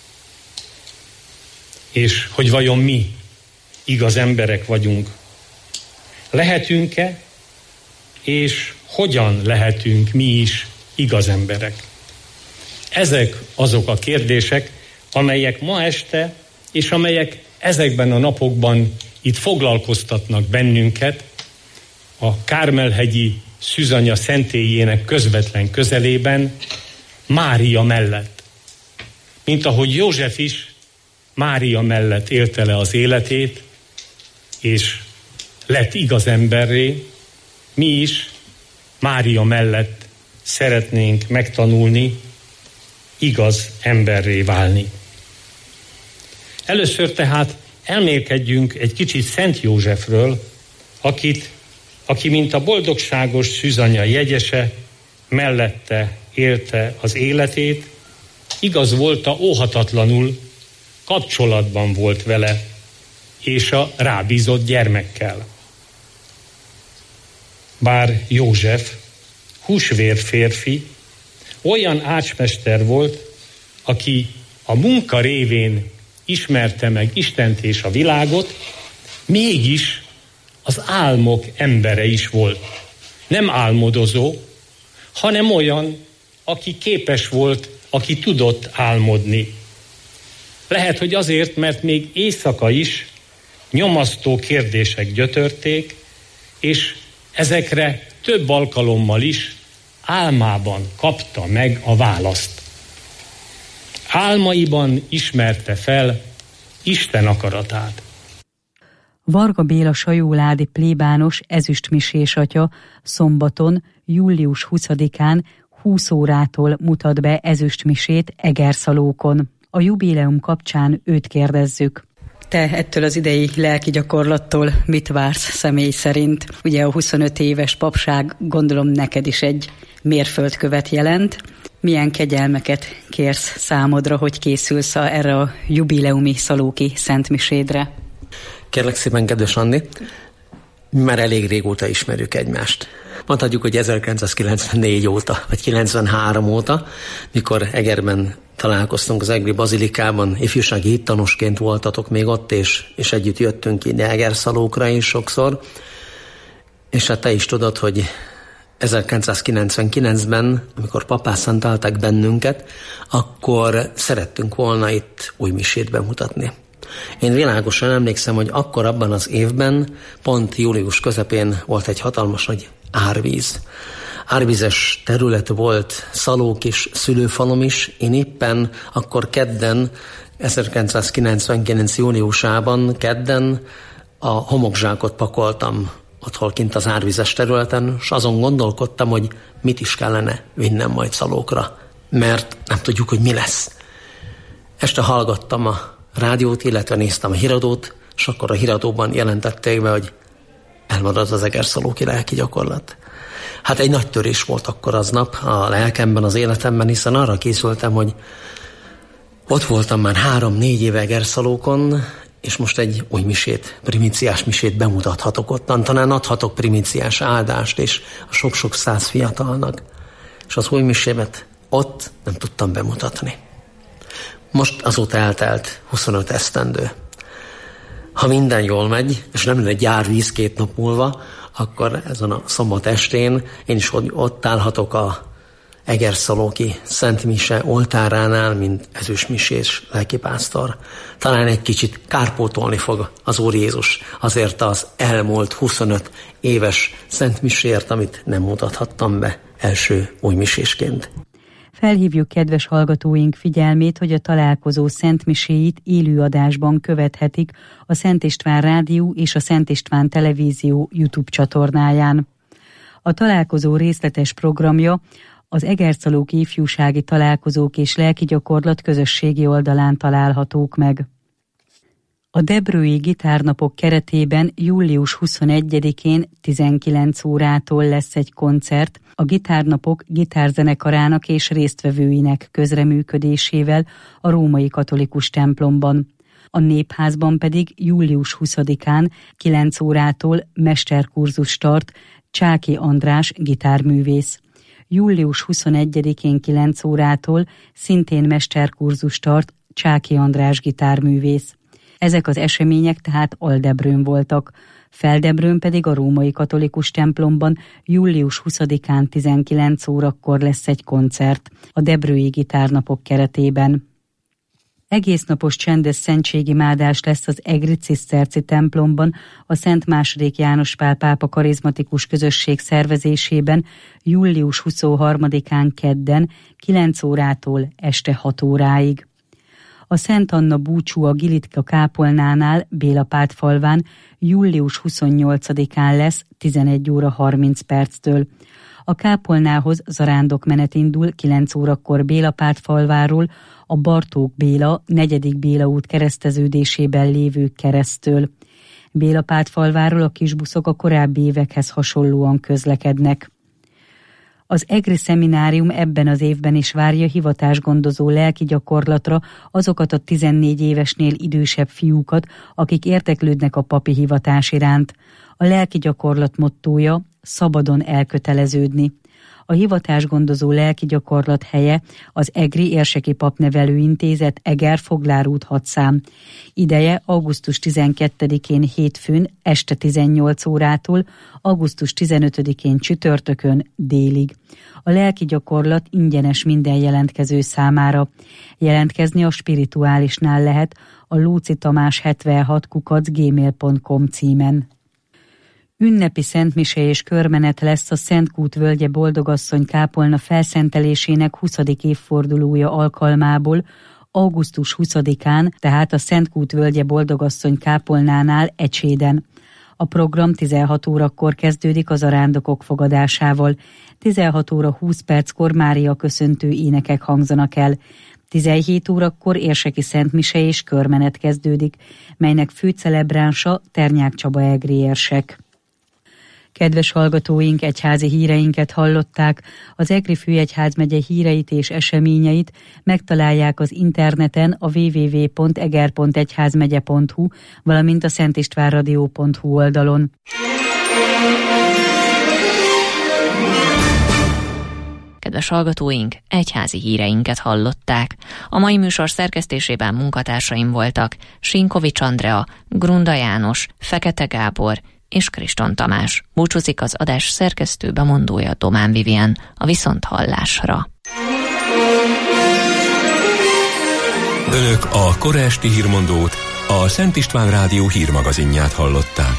És hogy vajon mi igaz emberek vagyunk? Lehetünk-e, és hogyan lehetünk mi is igaz emberek? Ezek azok a kérdések, amelyek ma este, és amelyek ezekben a napokban itt foglalkoztatnak bennünket, a Kármel-hegyi Szűzanya szentélyének közvetlen közelében, Mária mellett. Mint ahogy József is Mária mellett élte le az életét, és lett igaz emberré, mi is Mária mellett szeretnénk megtanulni igaz emberré válni. Először tehát elmélkedjünk egy kicsit Szent Józsefről, akit, aki mint a boldogságos Szűzanya jegyese mellette élte az életét, igaz volta óhatatlanul, kapcsolatban volt vele, és a rábízott gyermekkel. Bár József, húsvér férfi, olyan ácsmester volt, aki a munka révén ismerte meg Istent és a világot, mégis az álmok embere is volt. Nem álmodozó, hanem olyan, aki képes volt, aki tudott álmodni. Lehet, hogy azért, mert még éjszaka is nyomasztó kérdések gyötörték, és ezekre több alkalommal is álmában kapta meg a választ. Álmaiban ismerte fel Isten akaratát. Varga Béla sajóládi plébános ezüstmisés atya szombaton, július huszadikán húsz órától mutat be ezüstmisét Egerszalókon. A jubileum kapcsán őt kérdezzük. Te ettől az idei lelki gyakorlattól mit vársz személy szerint? Ugye a huszonöt éves papság gondolom neked is egy mérföldkövet jelent. Milyen kegyelmeket kérsz számodra, hogy készülsz erre a jubileumi szalóki szentmisédre? Kérlek szépen, kedves Andi, mi már elég régóta ismerjük egymást. Mondhatjuk, hogy ezerkilencszázkilencvennégy óta, vagy kilencvenhárom óta, mikor Egerben találkoztunk az Egri Bazilikában, ifjúsági hittanosként voltatok még ott, és, és együtt jöttünk ide Egerszalókra is sokszor. És hát te is tudod, hogy ezerkilencszázkilencvenkilencben, amikor papásszantaltak bennünket, akkor szerettünk volna itt új misét bemutatni. Én világosan emlékszem, hogy akkor abban az évben, pont július közepén volt egy hatalmas nagy árvíz. Árvízes terület volt, Szalók is, szülőfalom is. Én éppen akkor kedden, ezerkilencszázkilencvenkilenc júniusában, kedden a homokzsákot pakoltam otthon kint az árvízes területen, és azon gondolkodtam, hogy mit is kellene vinnem majd Szalókra, mert nem tudjuk, hogy mi lesz. Este hallgattam a rádiót, illetve néztem a híradót, és akkor a híradóban jelentették be, hogy elmarad az egerszalóki lelki gyakorlat. Hát egy nagy törés volt akkor aznap a lelkemben, az életemben, hiszen arra készültem, hogy ott voltam már három-négy éve Egerszalókon, és most egy új misét, primíciás misét bemutathatok ottan, talán adhatok primíciás áldást, és a sok-sok száz fiatalnak. És az új misémet ott nem tudtam bemutatni. Most azóta eltelt huszonöt esztendő. Ha minden jól megy, és nem lenne gyárvíz két nap múlva, akkor ezen a szombat estén én is ott állhatok a Egerszalóki Szent Mise oltáránál, mint ezüstmisés lelkipásztor. Talán egy kicsit kárpótolni fog az Úr Jézus azért az elmúlt huszonöt éves Szent Misért, amit nem mutathattam be első újmisésként. Felhívjuk kedves hallgatóink figyelmét, hogy a találkozó szentmiséit élő adásban követhetik a Szent István Rádió és a Szent István Televízió YouTube csatornáján. A találkozó részletes programja az Egerszalóki Ifjúsági Találkozók és Lelki Gyakorlat közösségi oldalán találhatók meg. A Debrői Gitárnapok keretében július huszonegyedikén tizenkilenc órától lesz egy koncert a Gitárnapok gitárzenekarának és résztvevőinek közreműködésével a római katolikus templomban. A Népházban pedig július huszadikán kilenc órától mesterkurzus tart Csáky András gitárművész. július huszonegyedikén kilenc órától szintén mesterkurzus tart Csáky András gitárművész. Ezek az események tehát Aldebrőn voltak, Feldebrőn pedig a római katolikus templomban július huszadikán tizenkilenc órakor lesz egy koncert a Debrői Gitárnapok keretében. Egésznapos csendes szentségimádás lesz az Egri Ciszterci templomban a Szent második János Pál pápa karizmatikus közösség szervezésében július huszonharmadikán kedden kilenc órától este hat óráig. A Szent Anna búcsú a Gilitka kápolnánál Bélapát falván július huszonnyolcadikán lesz tizenegy óra harminc perctől. A kápolnához zarándokmenet indul kilenc órakor Bélapát falváról a Bartók Béla, negyedik Béla út kereszteződésében lévő keresztől. Bélapát falváról a kisbuszok a korábbi évekhez hasonlóan közlekednek. Az Egri Szeminárium ebben az évben is várja hivatásgondozó lelki gyakorlatra azokat a tizennégy évesnél idősebb fiúkat, akik érdeklődnek a papi hivatás iránt. A lelki gyakorlat mottója szabadon elköteleződni. A hivatásgondozó lelki gyakorlat helye az Egri Érseki Papnevelő Intézet Eger-Foglár út hat szám. Ideje augusztus tizenkettedikén hétfőn este tizennyolc órától, augusztus tizenötödikén csütörtökön délig. A lelki gyakorlat ingyenes minden jelentkező számára. Jelentkezni a Spirituálisnál lehet a Lóczy Tamás hetvenhat kukac gmail pont com címen. Ünnepi szentmise és körmenet lesz a Szentkút völgye Boldogasszony kápolna felszentelésének huszadik évfordulója alkalmából augusztus huszadikán, tehát a Szentkút völgye Boldogasszony kápolnánál Ecséden. A program tizenhat órakor kezdődik az arándokok fogadásával. tizenhat óra húsz perckor Mária köszöntő énekek hangzanak el. tizenhét órakor érseki szentmise és körmenet kezdődik, melynek főcelebránsa Ternyák Csaba egri érsek. Kedves hallgatóink, egyházi híreinket hallották, az Egri főegyházmegye híreit és eseményeit megtalálják az interneten a double-u double-u double-u pont eger pont egyházmegye pont hu, valamint a szentistvánradio pont hu oldalon. Kedves hallgatóink, egyházi híreinket hallották. A mai műsor szerkesztésében munkatársaim voltak Sinkovics Andrea, Grunda János, Fekete Gábor és Kriston Tamás. Búcsúzik az adás szerkesztő bemondója Domán Vivien. A viszonthallásra. Önök a kora esti hírmondót, a Szent István Rádió hírmagazinját hallották.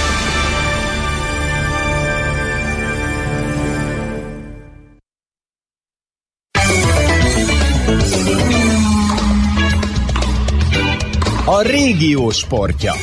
A régió sportja.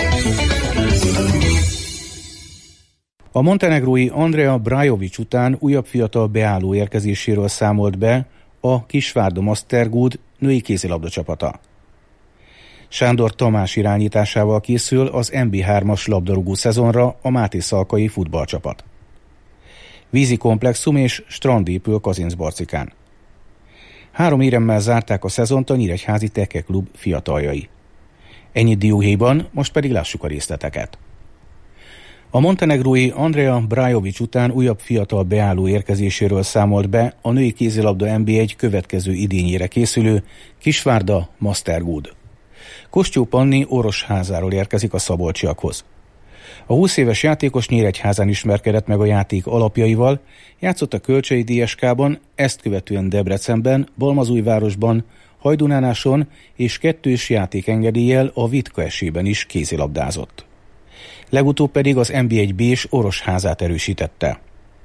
A montenegrói Andrea Brajovic után újabb fiatal beálló érkezéséről számolt be a Kisvárda Mastergood női kézilabda csapata. Sándor Tamás irányításával készül az em bé hármas labdarúgó szezonra a Máté Szalkai futballcsapat. Vízi komplexum és strand épül Kazincbarcikán. Három éremmel zárták a szezont a Nyíregyházi Teke Klub fiataljai. Ennyit dióhéjban, most pedig lássuk a részleteket. A montenegrói Andrea Brajovic után újabb fiatal beálló érkezéséről számolt be a női kézilabda en bé egy következő idényére készülő Kisvárda Mastergood. Kostyó Panni Orosházáról érkezik a szabolcsiakhoz. A húsz éves játékos Nyíregyházán ismerkedett meg a játék alapjaival, játszott a Kölcsei dé es ká-ban, ezt követően Debrecenben, Balmazújvárosban, Hajdunánáson és kettős játékengedéllyel a Vitka esében is kézilabdázott. Legutóbb pedig az en bé egy B-s Orosházát erősítette.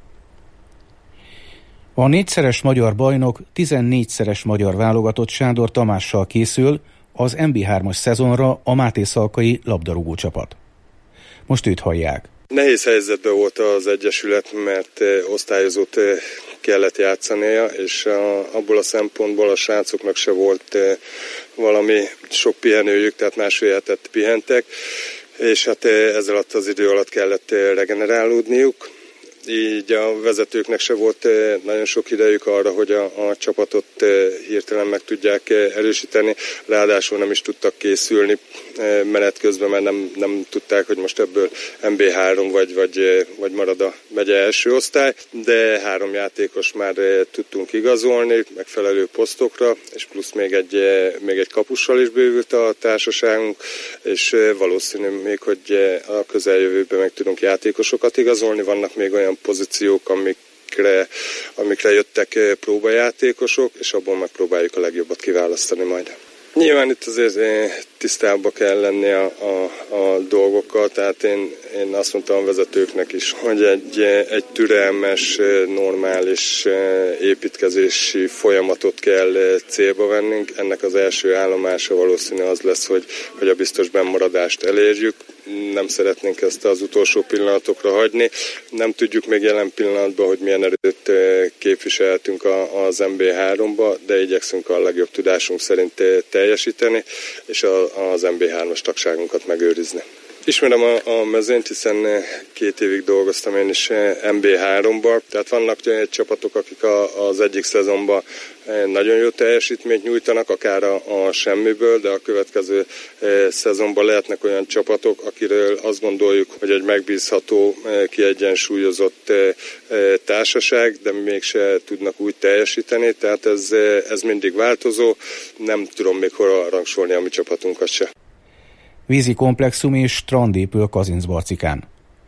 A négyszeres magyar bajnok tizennégyszeres magyar válogatott Sándor Tamással készül az em bé hármas szezonra a Máté Szalkai labdarúgó csapat. Most őt hallják. Nehéz helyzetben volt az Egyesület, mert osztályozót kellett játszania, és abból a szempontból a srácoknak se volt valami sok pihenőjük, tehát másfél hetet pihentek, és hát ezzel alatt az idő alatt kellett regenerálódniuk. Így a vezetőknek se volt nagyon sok idejük arra, hogy a, a csapatot hirtelen meg tudják erősíteni, ráadásul nem is tudtak készülni menet közben, mert nem, nem tudták, hogy most ebből em bé három vagy, vagy, vagy marad a megye első osztály, de három játékos már tudtunk igazolni megfelelő posztokra, és plusz még egy, még egy kapussal is bővült a társaságunk, és valószínű még, hogy a közeljövőben meg tudunk játékosokat igazolni, vannak még olyan pozíciók, amikre, amikre jöttek próbajátékosok, és abból megpróbáljuk a legjobbat kiválasztani majd. Nyilván itt azért tisztába kell lenni a, a, a dolgokkal, tehát én, én azt mondtam a vezetőknek is, hogy egy, egy türelmes, normális építkezési folyamatot kell célba vennünk. Ennek az első állomása valószínű az lesz, hogy, hogy a biztos bennmaradást elérjük. Nem szeretnénk ezt az utolsó pillanatokra hagyni. Nem tudjuk még jelen pillanatban, hogy milyen erőt képviseltünk az em bé háromba, de igyekszünk a legjobb tudásunk szerint teljesíteni, és az em bé hármas tagságunkat megőrizni. Ismerem a, a mezőnyt, hiszen két évig dolgoztam én is em bé háromba, tehát vannak csapatok, akik a, az egyik szezonban nagyon jó teljesítményt nyújtanak, akár a, a semmiből, de a következő szezonban lehetnek olyan csapatok, akiről azt gondoljuk, hogy egy megbízható, kiegyensúlyozott társaság, de mégse tudnak úgy teljesíteni, tehát ez, ez mindig változó, nem tudom még hol rangsolni a mi csapatunkat se. Vízi komplexum és strand épül Kazincbarcikán.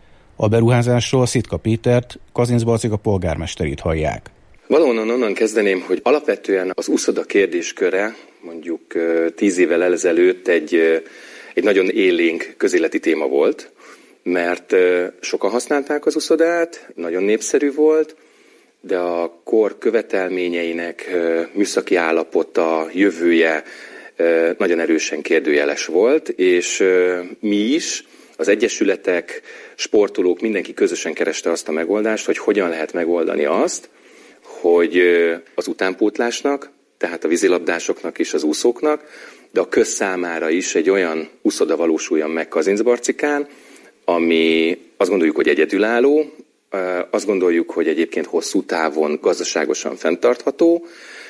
A beruházásról Szitka Pétert, Kazincbarcika polgármesterét hallják. Valahonnan onnan kezdeném, hogy alapvetően az úszoda kérdésköre mondjuk tíz évvel ezelőtt egy, egy nagyon élénk közéleti téma volt, mert sokan használták az uszodát, nagyon népszerű volt, de a kor követelményeinek műszaki állapota, jövője nagyon erősen kérdőjeles volt, és mi is, az egyesületek, sportolók, mindenki közösen kereste azt a megoldást, hogy hogyan lehet megoldani azt, hogy az utánpótlásnak, tehát a vízilabdásoknak és az úszóknak, de a közszámára is egy olyan úszoda valósuljon meg Kazincbarcikán, ami azt gondoljuk, hogy egyedülálló, azt gondoljuk, hogy egyébként hosszú távon gazdaságosan fenntartható,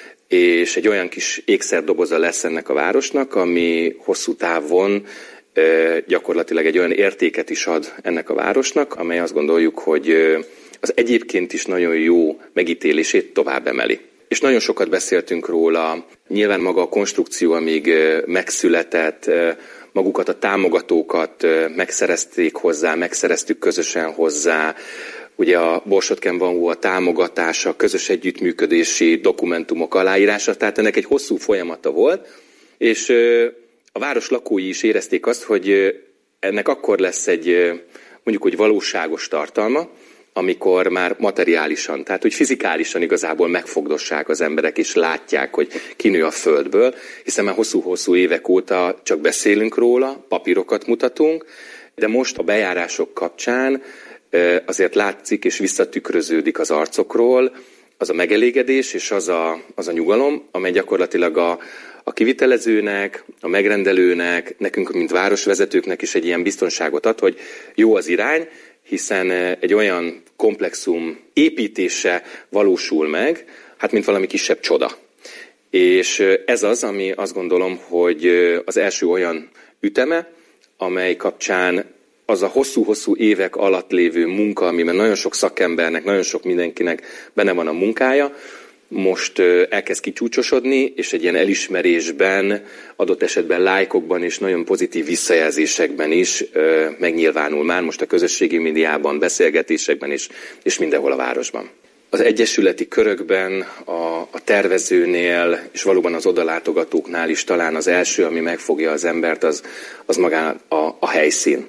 és egy olyan kis ékszerdoboza lesz ennek a városnak, ami hosszú távon gyakorlatilag egy olyan értéket is ad ennek a városnak, amely azt gondoljuk, hogy az egyébként is nagyon jó megítélését tovább emeli. És nagyon sokat beszéltünk róla, nyilván maga a konstrukció, amíg megszületett, magukat a támogatókat megszerezték hozzá, megszereztük közösen hozzá, ugye a Borsod-Ken Van Hu a támogatása, közös együttműködési dokumentumok aláírása, tehát ennek egy hosszú folyamata volt, és a város lakói is érezték azt, hogy ennek akkor lesz egy mondjuk, hogy valóságos tartalma, amikor már materiálisan, tehát hogy fizikálisan igazából megfogdossák az emberek, és látják, hogy kinő a földből, hiszen már hosszú-hosszú évek óta csak beszélünk róla, papírokat mutatunk, de most a bejárások kapcsán azért látszik és visszatükröződik az arcokról az a megelégedés és az a, az a nyugalom, amely gyakorlatilag a, a kivitelezőnek, a megrendelőnek, nekünk, mint városvezetőknek is egy ilyen biztonságot ad, hogy jó az irány, hiszen egy olyan komplexum építése valósul meg, hát mint valami kisebb csoda. És ez az, ami azt gondolom, hogy az első olyan üteme, amely kapcsán az a hosszú-hosszú évek alatt lévő munka, amiben nagyon sok szakembernek, nagyon sok mindenkinek benne van a munkája, most elkezd kicsúcsosodni, és egy ilyen elismerésben, adott esetben lájkokban és nagyon pozitív visszajelzésekben is megnyilvánul már most a közösségi médiában, beszélgetésekben is, és mindenhol a városban. Az egyesületi körökben, a, a tervezőnél, és valóban az odalátogatóknál is talán az első, ami megfogja az embert, az, az magán a, a helyszín.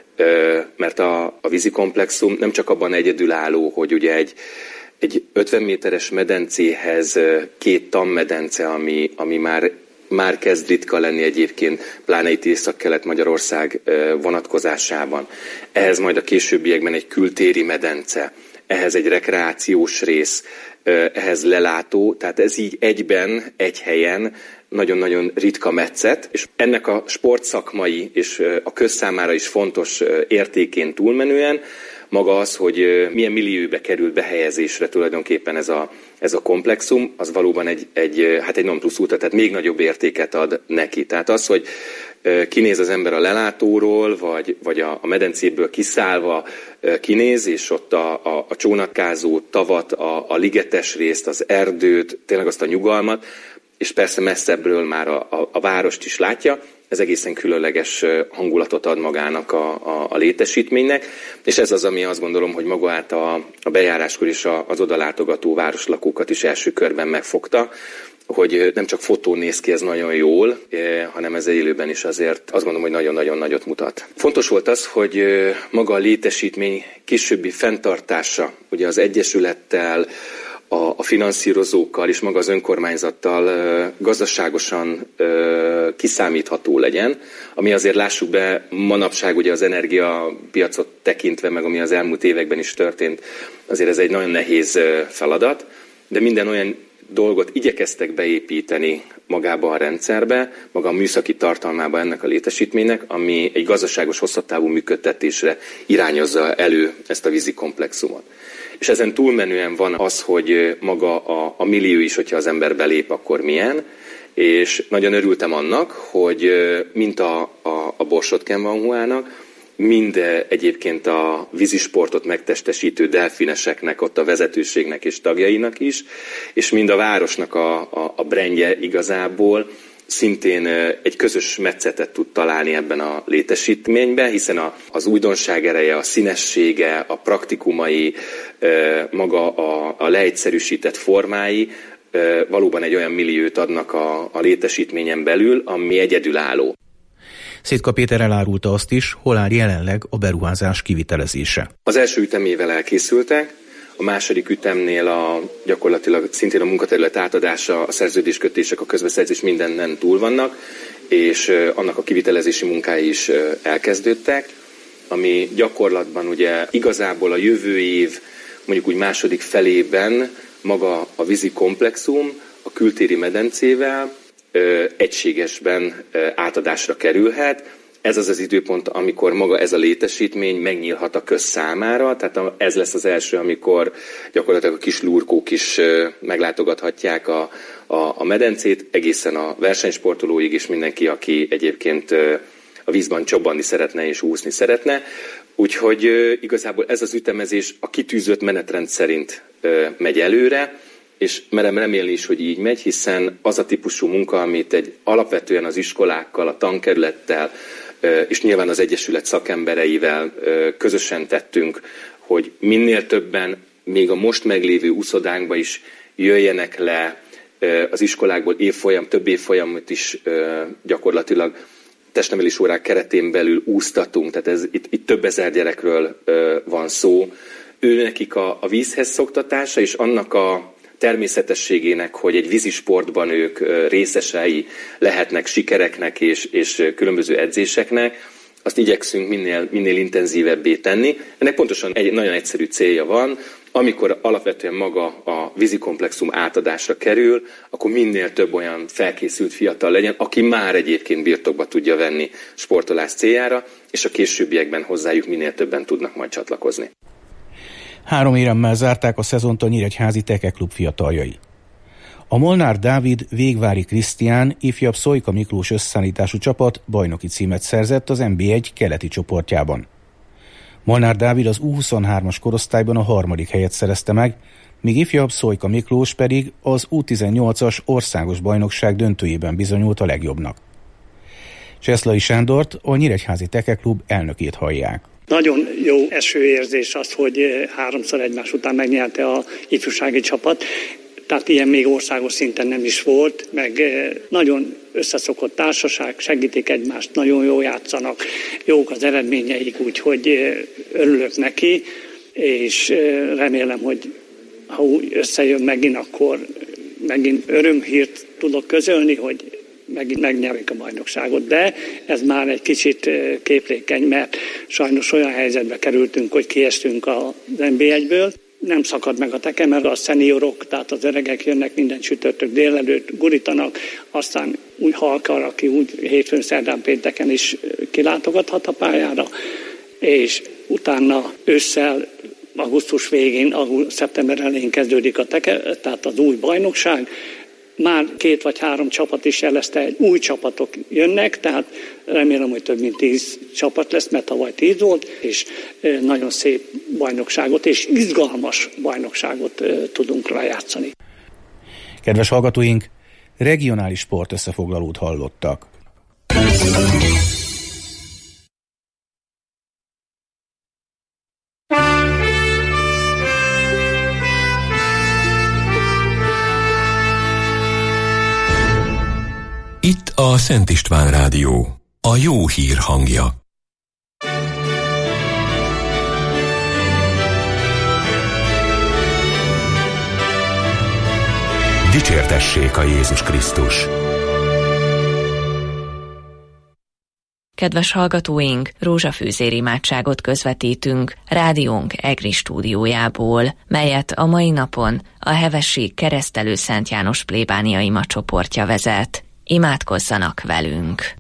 Mert a, a vízikomplexum nem csak abban egyedülálló, hogy ugye egy Egy ötven méteres medencéhez két tanmedence, ami, ami már, már kezd ritka lenni egyébként, pláne itt Észak-Kelet-Magyarország vonatkozásában. Ehhez majd a későbbiekben egy kültéri medence, ehhez egy rekreációs rész, ehhez lelátó, tehát ez így egyben, egy helyen nagyon-nagyon ritka metszet, és ennek a sportszakmai és a közszámára is fontos értékén túlmenően maga az, hogy milyen millióbe került behelyezésre tulajdonképpen ez a, ez a komplexum, az valóban egy, egy, hát egy non plus ultra, tehát még nagyobb értéket ad neki. Tehát az, hogy kinéz az ember a lelátóról, vagy, vagy a, a medencéből kiszállva kinéz, és ott a, a, a csónakázó tavat, a, a ligetes részt, az erdőt, tényleg azt a nyugalmat, és persze messzebbről már a, a, a várost is látja, ez egészen különleges hangulatot ad magának a, a, a létesítménynek, és ez az, ami azt gondolom, hogy magát a, a bejáráskor is a, az odalátogató városlakókat is első körben megfogta, hogy nem csak fotón néz ki ez nagyon jól, hanem ez élőben is azért azt gondolom, hogy nagyon-nagyon nagyot mutat. Fontos volt az, hogy maga a létesítmény későbbi fenntartása, ugye az egyesülettel, a, a finanszírozókkal és maga az önkormányzattal gazdaságosan kiszámítható legyen, ami azért lássuk be manapság ugye az energiapiacot tekintve, meg ami az elmúlt években is történt, azért ez egy nagyon nehéz feladat, de minden olyan dolgot igyekeztek beépíteni magába a rendszerbe, maga a műszaki tartalmába ennek a létesítménynek, ami egy gazdaságos hosszabbtávú működtetésre irányozza elő ezt a vízikomplexumot. És ezen túlmenően van az, hogy maga a, a millió is, hogyha az ember belép, akkor milyen, és nagyon örültem annak, hogy mint a, a, a Borsod-Ken Van Hu-ának, mind egyébként a vízisportot megtestesítő delfineseknek, ott a vezetőségnek és tagjainak is, és mind a városnak a, a, a brandje igazából szintén egy közös metszetet tud találni ebben a létesítményben, hiszen a, az újdonság ereje, a színessége, a praktikumai, maga a, a leegyszerűsített formái valóban egy olyan milliót adnak a, a létesítményen belül, ami egyedülálló. Szétka Péter elárulta azt is, hol áll jelenleg a beruházás kivitelezése. Az első ütemével elkészültek, a második ütemnél a, gyakorlatilag szintén a munkaterület átadása, a szerződéskötések, a közbeszerzés mindenen túl vannak, és annak a kivitelezési munkái is elkezdődtek, ami gyakorlatban ugye igazából a jövő év mondjuk úgy második felében maga a vízi komplexum a kültéri medencével ö, egységesben ö, átadásra kerülhet. Ez az az időpont, amikor maga ez a létesítmény megnyílhat a köz számára, tehát a, ez lesz az első, amikor gyakorlatilag a kis lurkók is ö, meglátogathatják a, a, a medencét, egészen a versenysportolóig is mindenki, aki egyébként ö, a vízben csobbanni szeretne és úszni szeretne. Úgyhogy ö, igazából ez az ütemezés a kitűzött menetrend szerint ö, megy előre, és merem remélni is, hogy így megy, hiszen az a típusú munka, amit egy alapvetően az iskolákkal, a tankerülettel ö, és nyilván az Egyesület szakembereivel ö, közösen tettünk, hogy minél többen még a most meglévő úszodánkba is jöjjenek le ö, az iskolákból évfolyam, több évfolyamot is ö, gyakorlatilag testnevelés órák keretén belül úsztatunk, tehát ez, itt, itt több ezer gyerekről ö, van szó. Ő nekik a, a vízhez szoktatása és annak a természetességének, hogy egy vízisportban ők ö, részesei lehetnek sikereknek és, és különböző edzéseknek, azt igyekszünk minél, minél intenzívebbé tenni. Ennek pontosan egy nagyon egyszerű célja van, amikor alapvetően maga a vízikomplexum átadásra kerül, akkor minél több olyan felkészült fiatal legyen, aki már egyébként birtokba tudja venni sportolás céljára, és a későbbiekben hozzájuk minél többen tudnak majd csatlakozni. Három éremmel zárták a szezont a Nyíregyházi Tekeklub fiataljai. A Molnár Dávid, Végvári Krisztián, ifjabb Szojka Miklós összeállítású csapat bajnoki címet szerzett az en bé egy keleti csoportjában. Molnár Dávid az U huszonhármas korosztályban a harmadik helyet szerezte meg, míg ifjabb Szojka Miklós pedig az U tizennyolcas országos bajnokság döntőjében bizonyult a legjobbnak. Csesszlai Sándort, a Nyíregyházi Tekeklub elnökét hallják. Nagyon jó esőérzés az, hogy háromszor egymás után megnyerte a ifjúsági csapat. Tehát ilyen még országos szinten nem is volt, meg nagyon összeszokott társaság, segítik egymást, nagyon jól játszanak, jók az eredményeik, úgyhogy örülök neki, és remélem, hogy ha úgy összejön megint, akkor megint örömhírt tudok közölni, hogy megint megnyerik a bajnokságot, de ez már egy kicsit képlékeny, mert sajnos olyan helyzetbe kerültünk, hogy kiestünk az en bé egyből. Nem szakad meg a teke, mert a szeniorok, tehát az öregek jönnek minden csütörtök délelőtt, gurítanak, aztán úgy halkar, aki úgy hétfőn, szerdán, pénteken is kilátogathat a pályára, és utána ősszel, augusztus végén, szeptember elején kezdődik a teke, tehát az új bajnokság. Már két vagy három csapat is jelezte, hogy új csapatok jönnek, tehát remélem, hogy több mint tíz csapat lesz, mert tavaly tíz volt, és nagyon szép bajnokságot és izgalmas bajnokságot tudunk lejátszani. Kedves hallgatóink, regionális sport összefoglalót hallottak. Itt a Szent István Rádió, a jó hír hangja. Dicsértessék a Jézus Krisztus! Kedves hallgatóink, rózsafűzér imádságot közvetítünk rádiónk EGRI stúdiójából, melyet a mai napon a Hevesi Keresztelő Szent János plébánia imacsoportja vezet. Imádkozzanak velünk!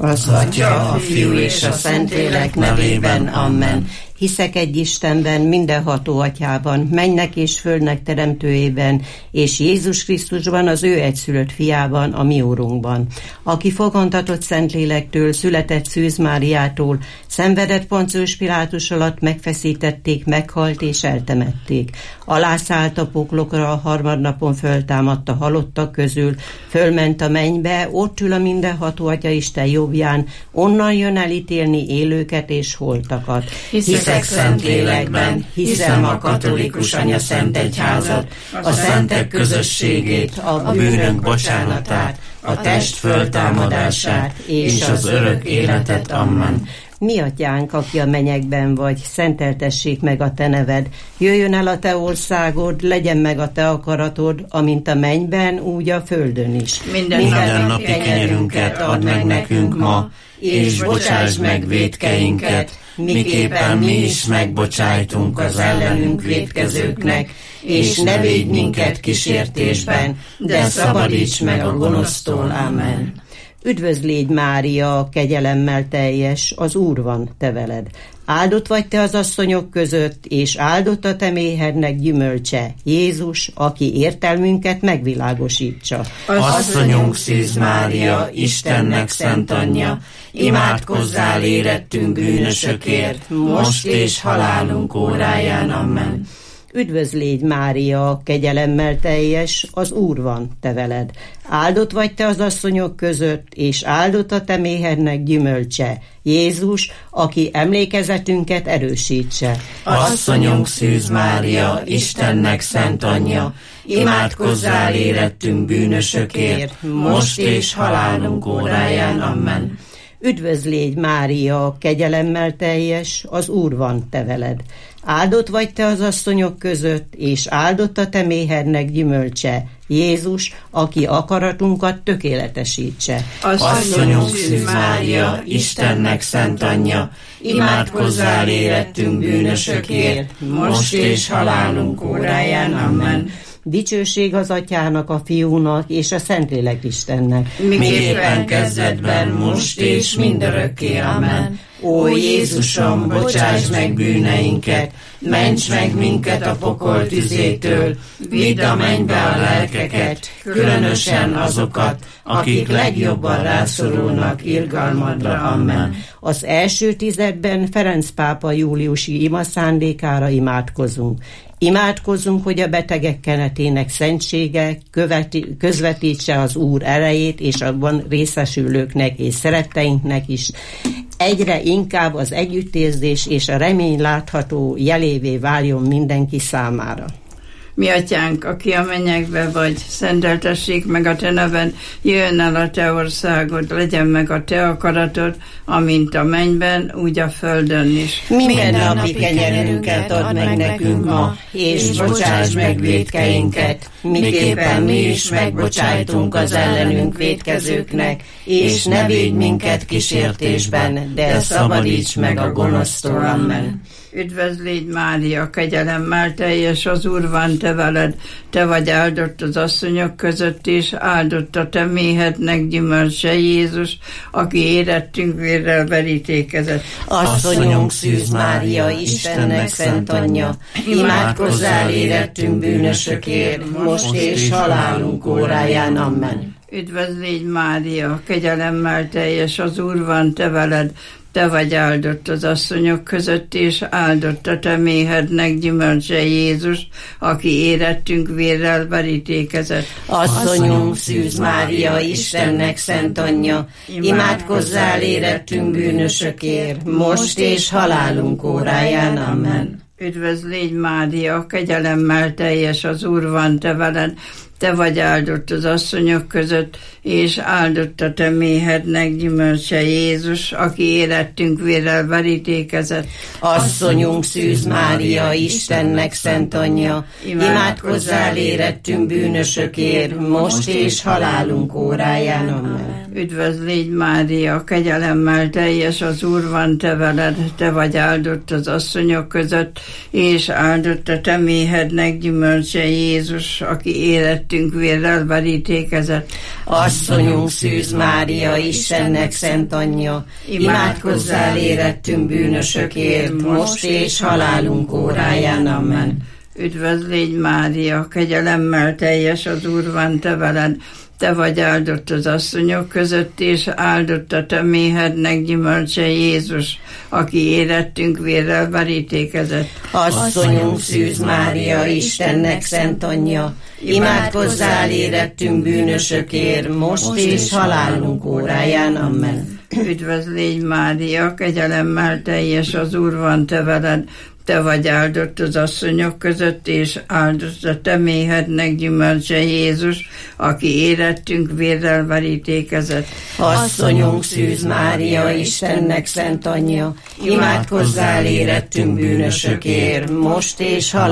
Az Atya, a Fiú és a Szentlélek nevében. Amen. Hiszek egy Istenben, mindenható Atyában, mennek és földnek teremtőjében, és Jézus Krisztusban, az ő egyszülött fiában, a mi Úrunkban, aki fogantatott Szentlélektől, született Szűz Máriától, szenvedett Poncius Pilátus alatt, megfeszítették, meghalt és eltemették. Alászállt a poklokra, a harmadnapon föltámadt a halottak közül, fölment a mennybe, ott ül a mindenható Atya Isten jobbján, onnan jön elítélni élőket és holtakat. Hiszek Szentlélekben, hiszem a katolikus anya szent egyházat, a szentek közösségét, a bűnök bocsánatát, a test föltámadását és az örök életet. Amen. Mi atyánk, aki a mennyekben vagy, szenteltessék meg a te neved, jöjjön el a te országod, legyen meg a te akaratod, amint a mennyben, úgy a földön is. Minden, Minden napi kenyerünket add meg nekünk ma, és bocsáss meg vétkeinket, miképpen mi is megbocsájtunk az ellenünk vétkezőknek, és ne védj minket kísértésben, de szabadíts meg a gonosztól. Amen. Üdvözl légy, Mária, kegyelemmel teljes, az Úr van te veled. Áldott vagy te az asszonyok között, és áldott a te méhednek gyümölcse, Jézus, aki értelmünket megvilágosítsa. Asszonyunk Szűz Mária, Istennek szent anyja, imádkozzál érettünk bűnösökért, most és halálunk óráján. Amen. Üdvözl légy, Mária, kegyelemmel teljes, az Úr van te veled. Áldott vagy te az asszonyok között, és áldott a te méhednek gyümölcse, Jézus, aki emlékezetünket erősítse. Asszonyunk Szűz Mária, Istennek szent anyja, imádkozzál érettünk bűnösökért, most és halálunk óráján. Amen. Üdvözl légy, Mária, kegyelemmel teljes, az Úr van te veled. Áldott vagy te az asszonyok között, és áldott a te méhednek gyümölcse, Jézus, aki akaratunkat tökéletesítse. Asszonyunk Szűz Mária, Istennek szent anyja, imádkozzál érettünk bűnösökért, most és halálunk óráján. Amen. Dicsőség az Atyának, a Fiúnak és a Szentlélek Istennek. Miképpen kezdetben, most és mindörökké. Amen. Ó Jézusom, bocsáss meg bűneinket, ments meg minket a pokol tüzétől, vidd a mennybe a lelkeket, különösen azokat, akik legjobban rászorulnak irgalmadra. Amen. Az első tizedben Ferenc pápa júliusi ima szándékára imádkozunk. Imádkozzunk, hogy a betegek kenetének szentsége követi, közvetítse az Úr erejét, és abban részesülőknek és szeretteinknek is egyre inkább az együttérzés és a remény látható jelévé váljon mindenki számára. Mi atyánk, aki a mennyekbe vagy, szenteltessék meg a te neved, jöjjön el a te országod, legyen meg a te akaratod, amint a mennyben, úgy a földön is. Minden napi kenyerünket add meg nekünk ma, és bocsáss meg vétkeinket, miképpen mi is megbocsájtunk az ellenünk vétkezőknek, és ne védj minket kísértésben, de szabadíts meg a gonosztól. Amen. Üdvözl légy, Mária, kegyelemmel teljes, az Úr van te veled, te vagy áldott az asszonyok között, és áldott a te méhednek gyümölcse, Jézus, aki érettünk vérrel verítékezett. Asszonyunk Szűz Mária, Istennek szent anyja, imádkozzál érettünk bűnösökért, most és halálunk óráján. Amen. Üdvözl légy, Mária, kegyelemmel teljes, az Úr van te veled, te vagy áldott az asszonyok között, és áldott a te méhednek gyümölcse, Jézus, aki érettünk vérrel verítékezett. Asszonyunk Szűz Mária, Istennek szent anyja, imádkozzál érettünk bűnösökért, most és halálunk óráján. Amen. Üdvözl légy, Mária, kegyelemmel teljes, az Úr van te veled, te vagy áldott az asszonyok között, és áldott a te méhednek gyümölcse, Jézus, aki érettünk vérrel verítékezett. Asszonyunk Szűz Mária, Istennek szent anyja, imádkozzál érettünk bűnösökért, most és halálunk óráján. Amen. Üdvözl légy, Mária, kegyelemmel teljes, az Úr van te veled, te vagy áldott az asszonyok között, és áldott a te méhednek gyümölcse, Jézus, aki érettünk érettünk vérrel verítékezett. Asszonyunk Szűz Mária, Istennek szent anyja, imádkozzál érettünk bűnösökért, most és halálunk óráján. Amen. Üdvözl légy Mária, kegyelemmel teljes, az Úr van te veled. Te vagy áldott az asszonyok között, és áldott a te méhednek gyümölcse Jézus, aki érettünk vérrel verítékezett. Asszonyunk Szűz Mária, Istennek szent anyja, imádkozzál érettünk bűnösökért, most és halálunk óráján. Amen. Üdvözl légy Mária, kegyelemmel teljes, az Úr van te veled. Te vagy áldott az asszonyok között, és áldott a te méhednek gyümölcse Jézus, aki érettünk vérrel verítékezett. Asszonyunk Szűz Mária, Istennek szent anyja, imádkozzál érettünk bűnösökért, most és halálunk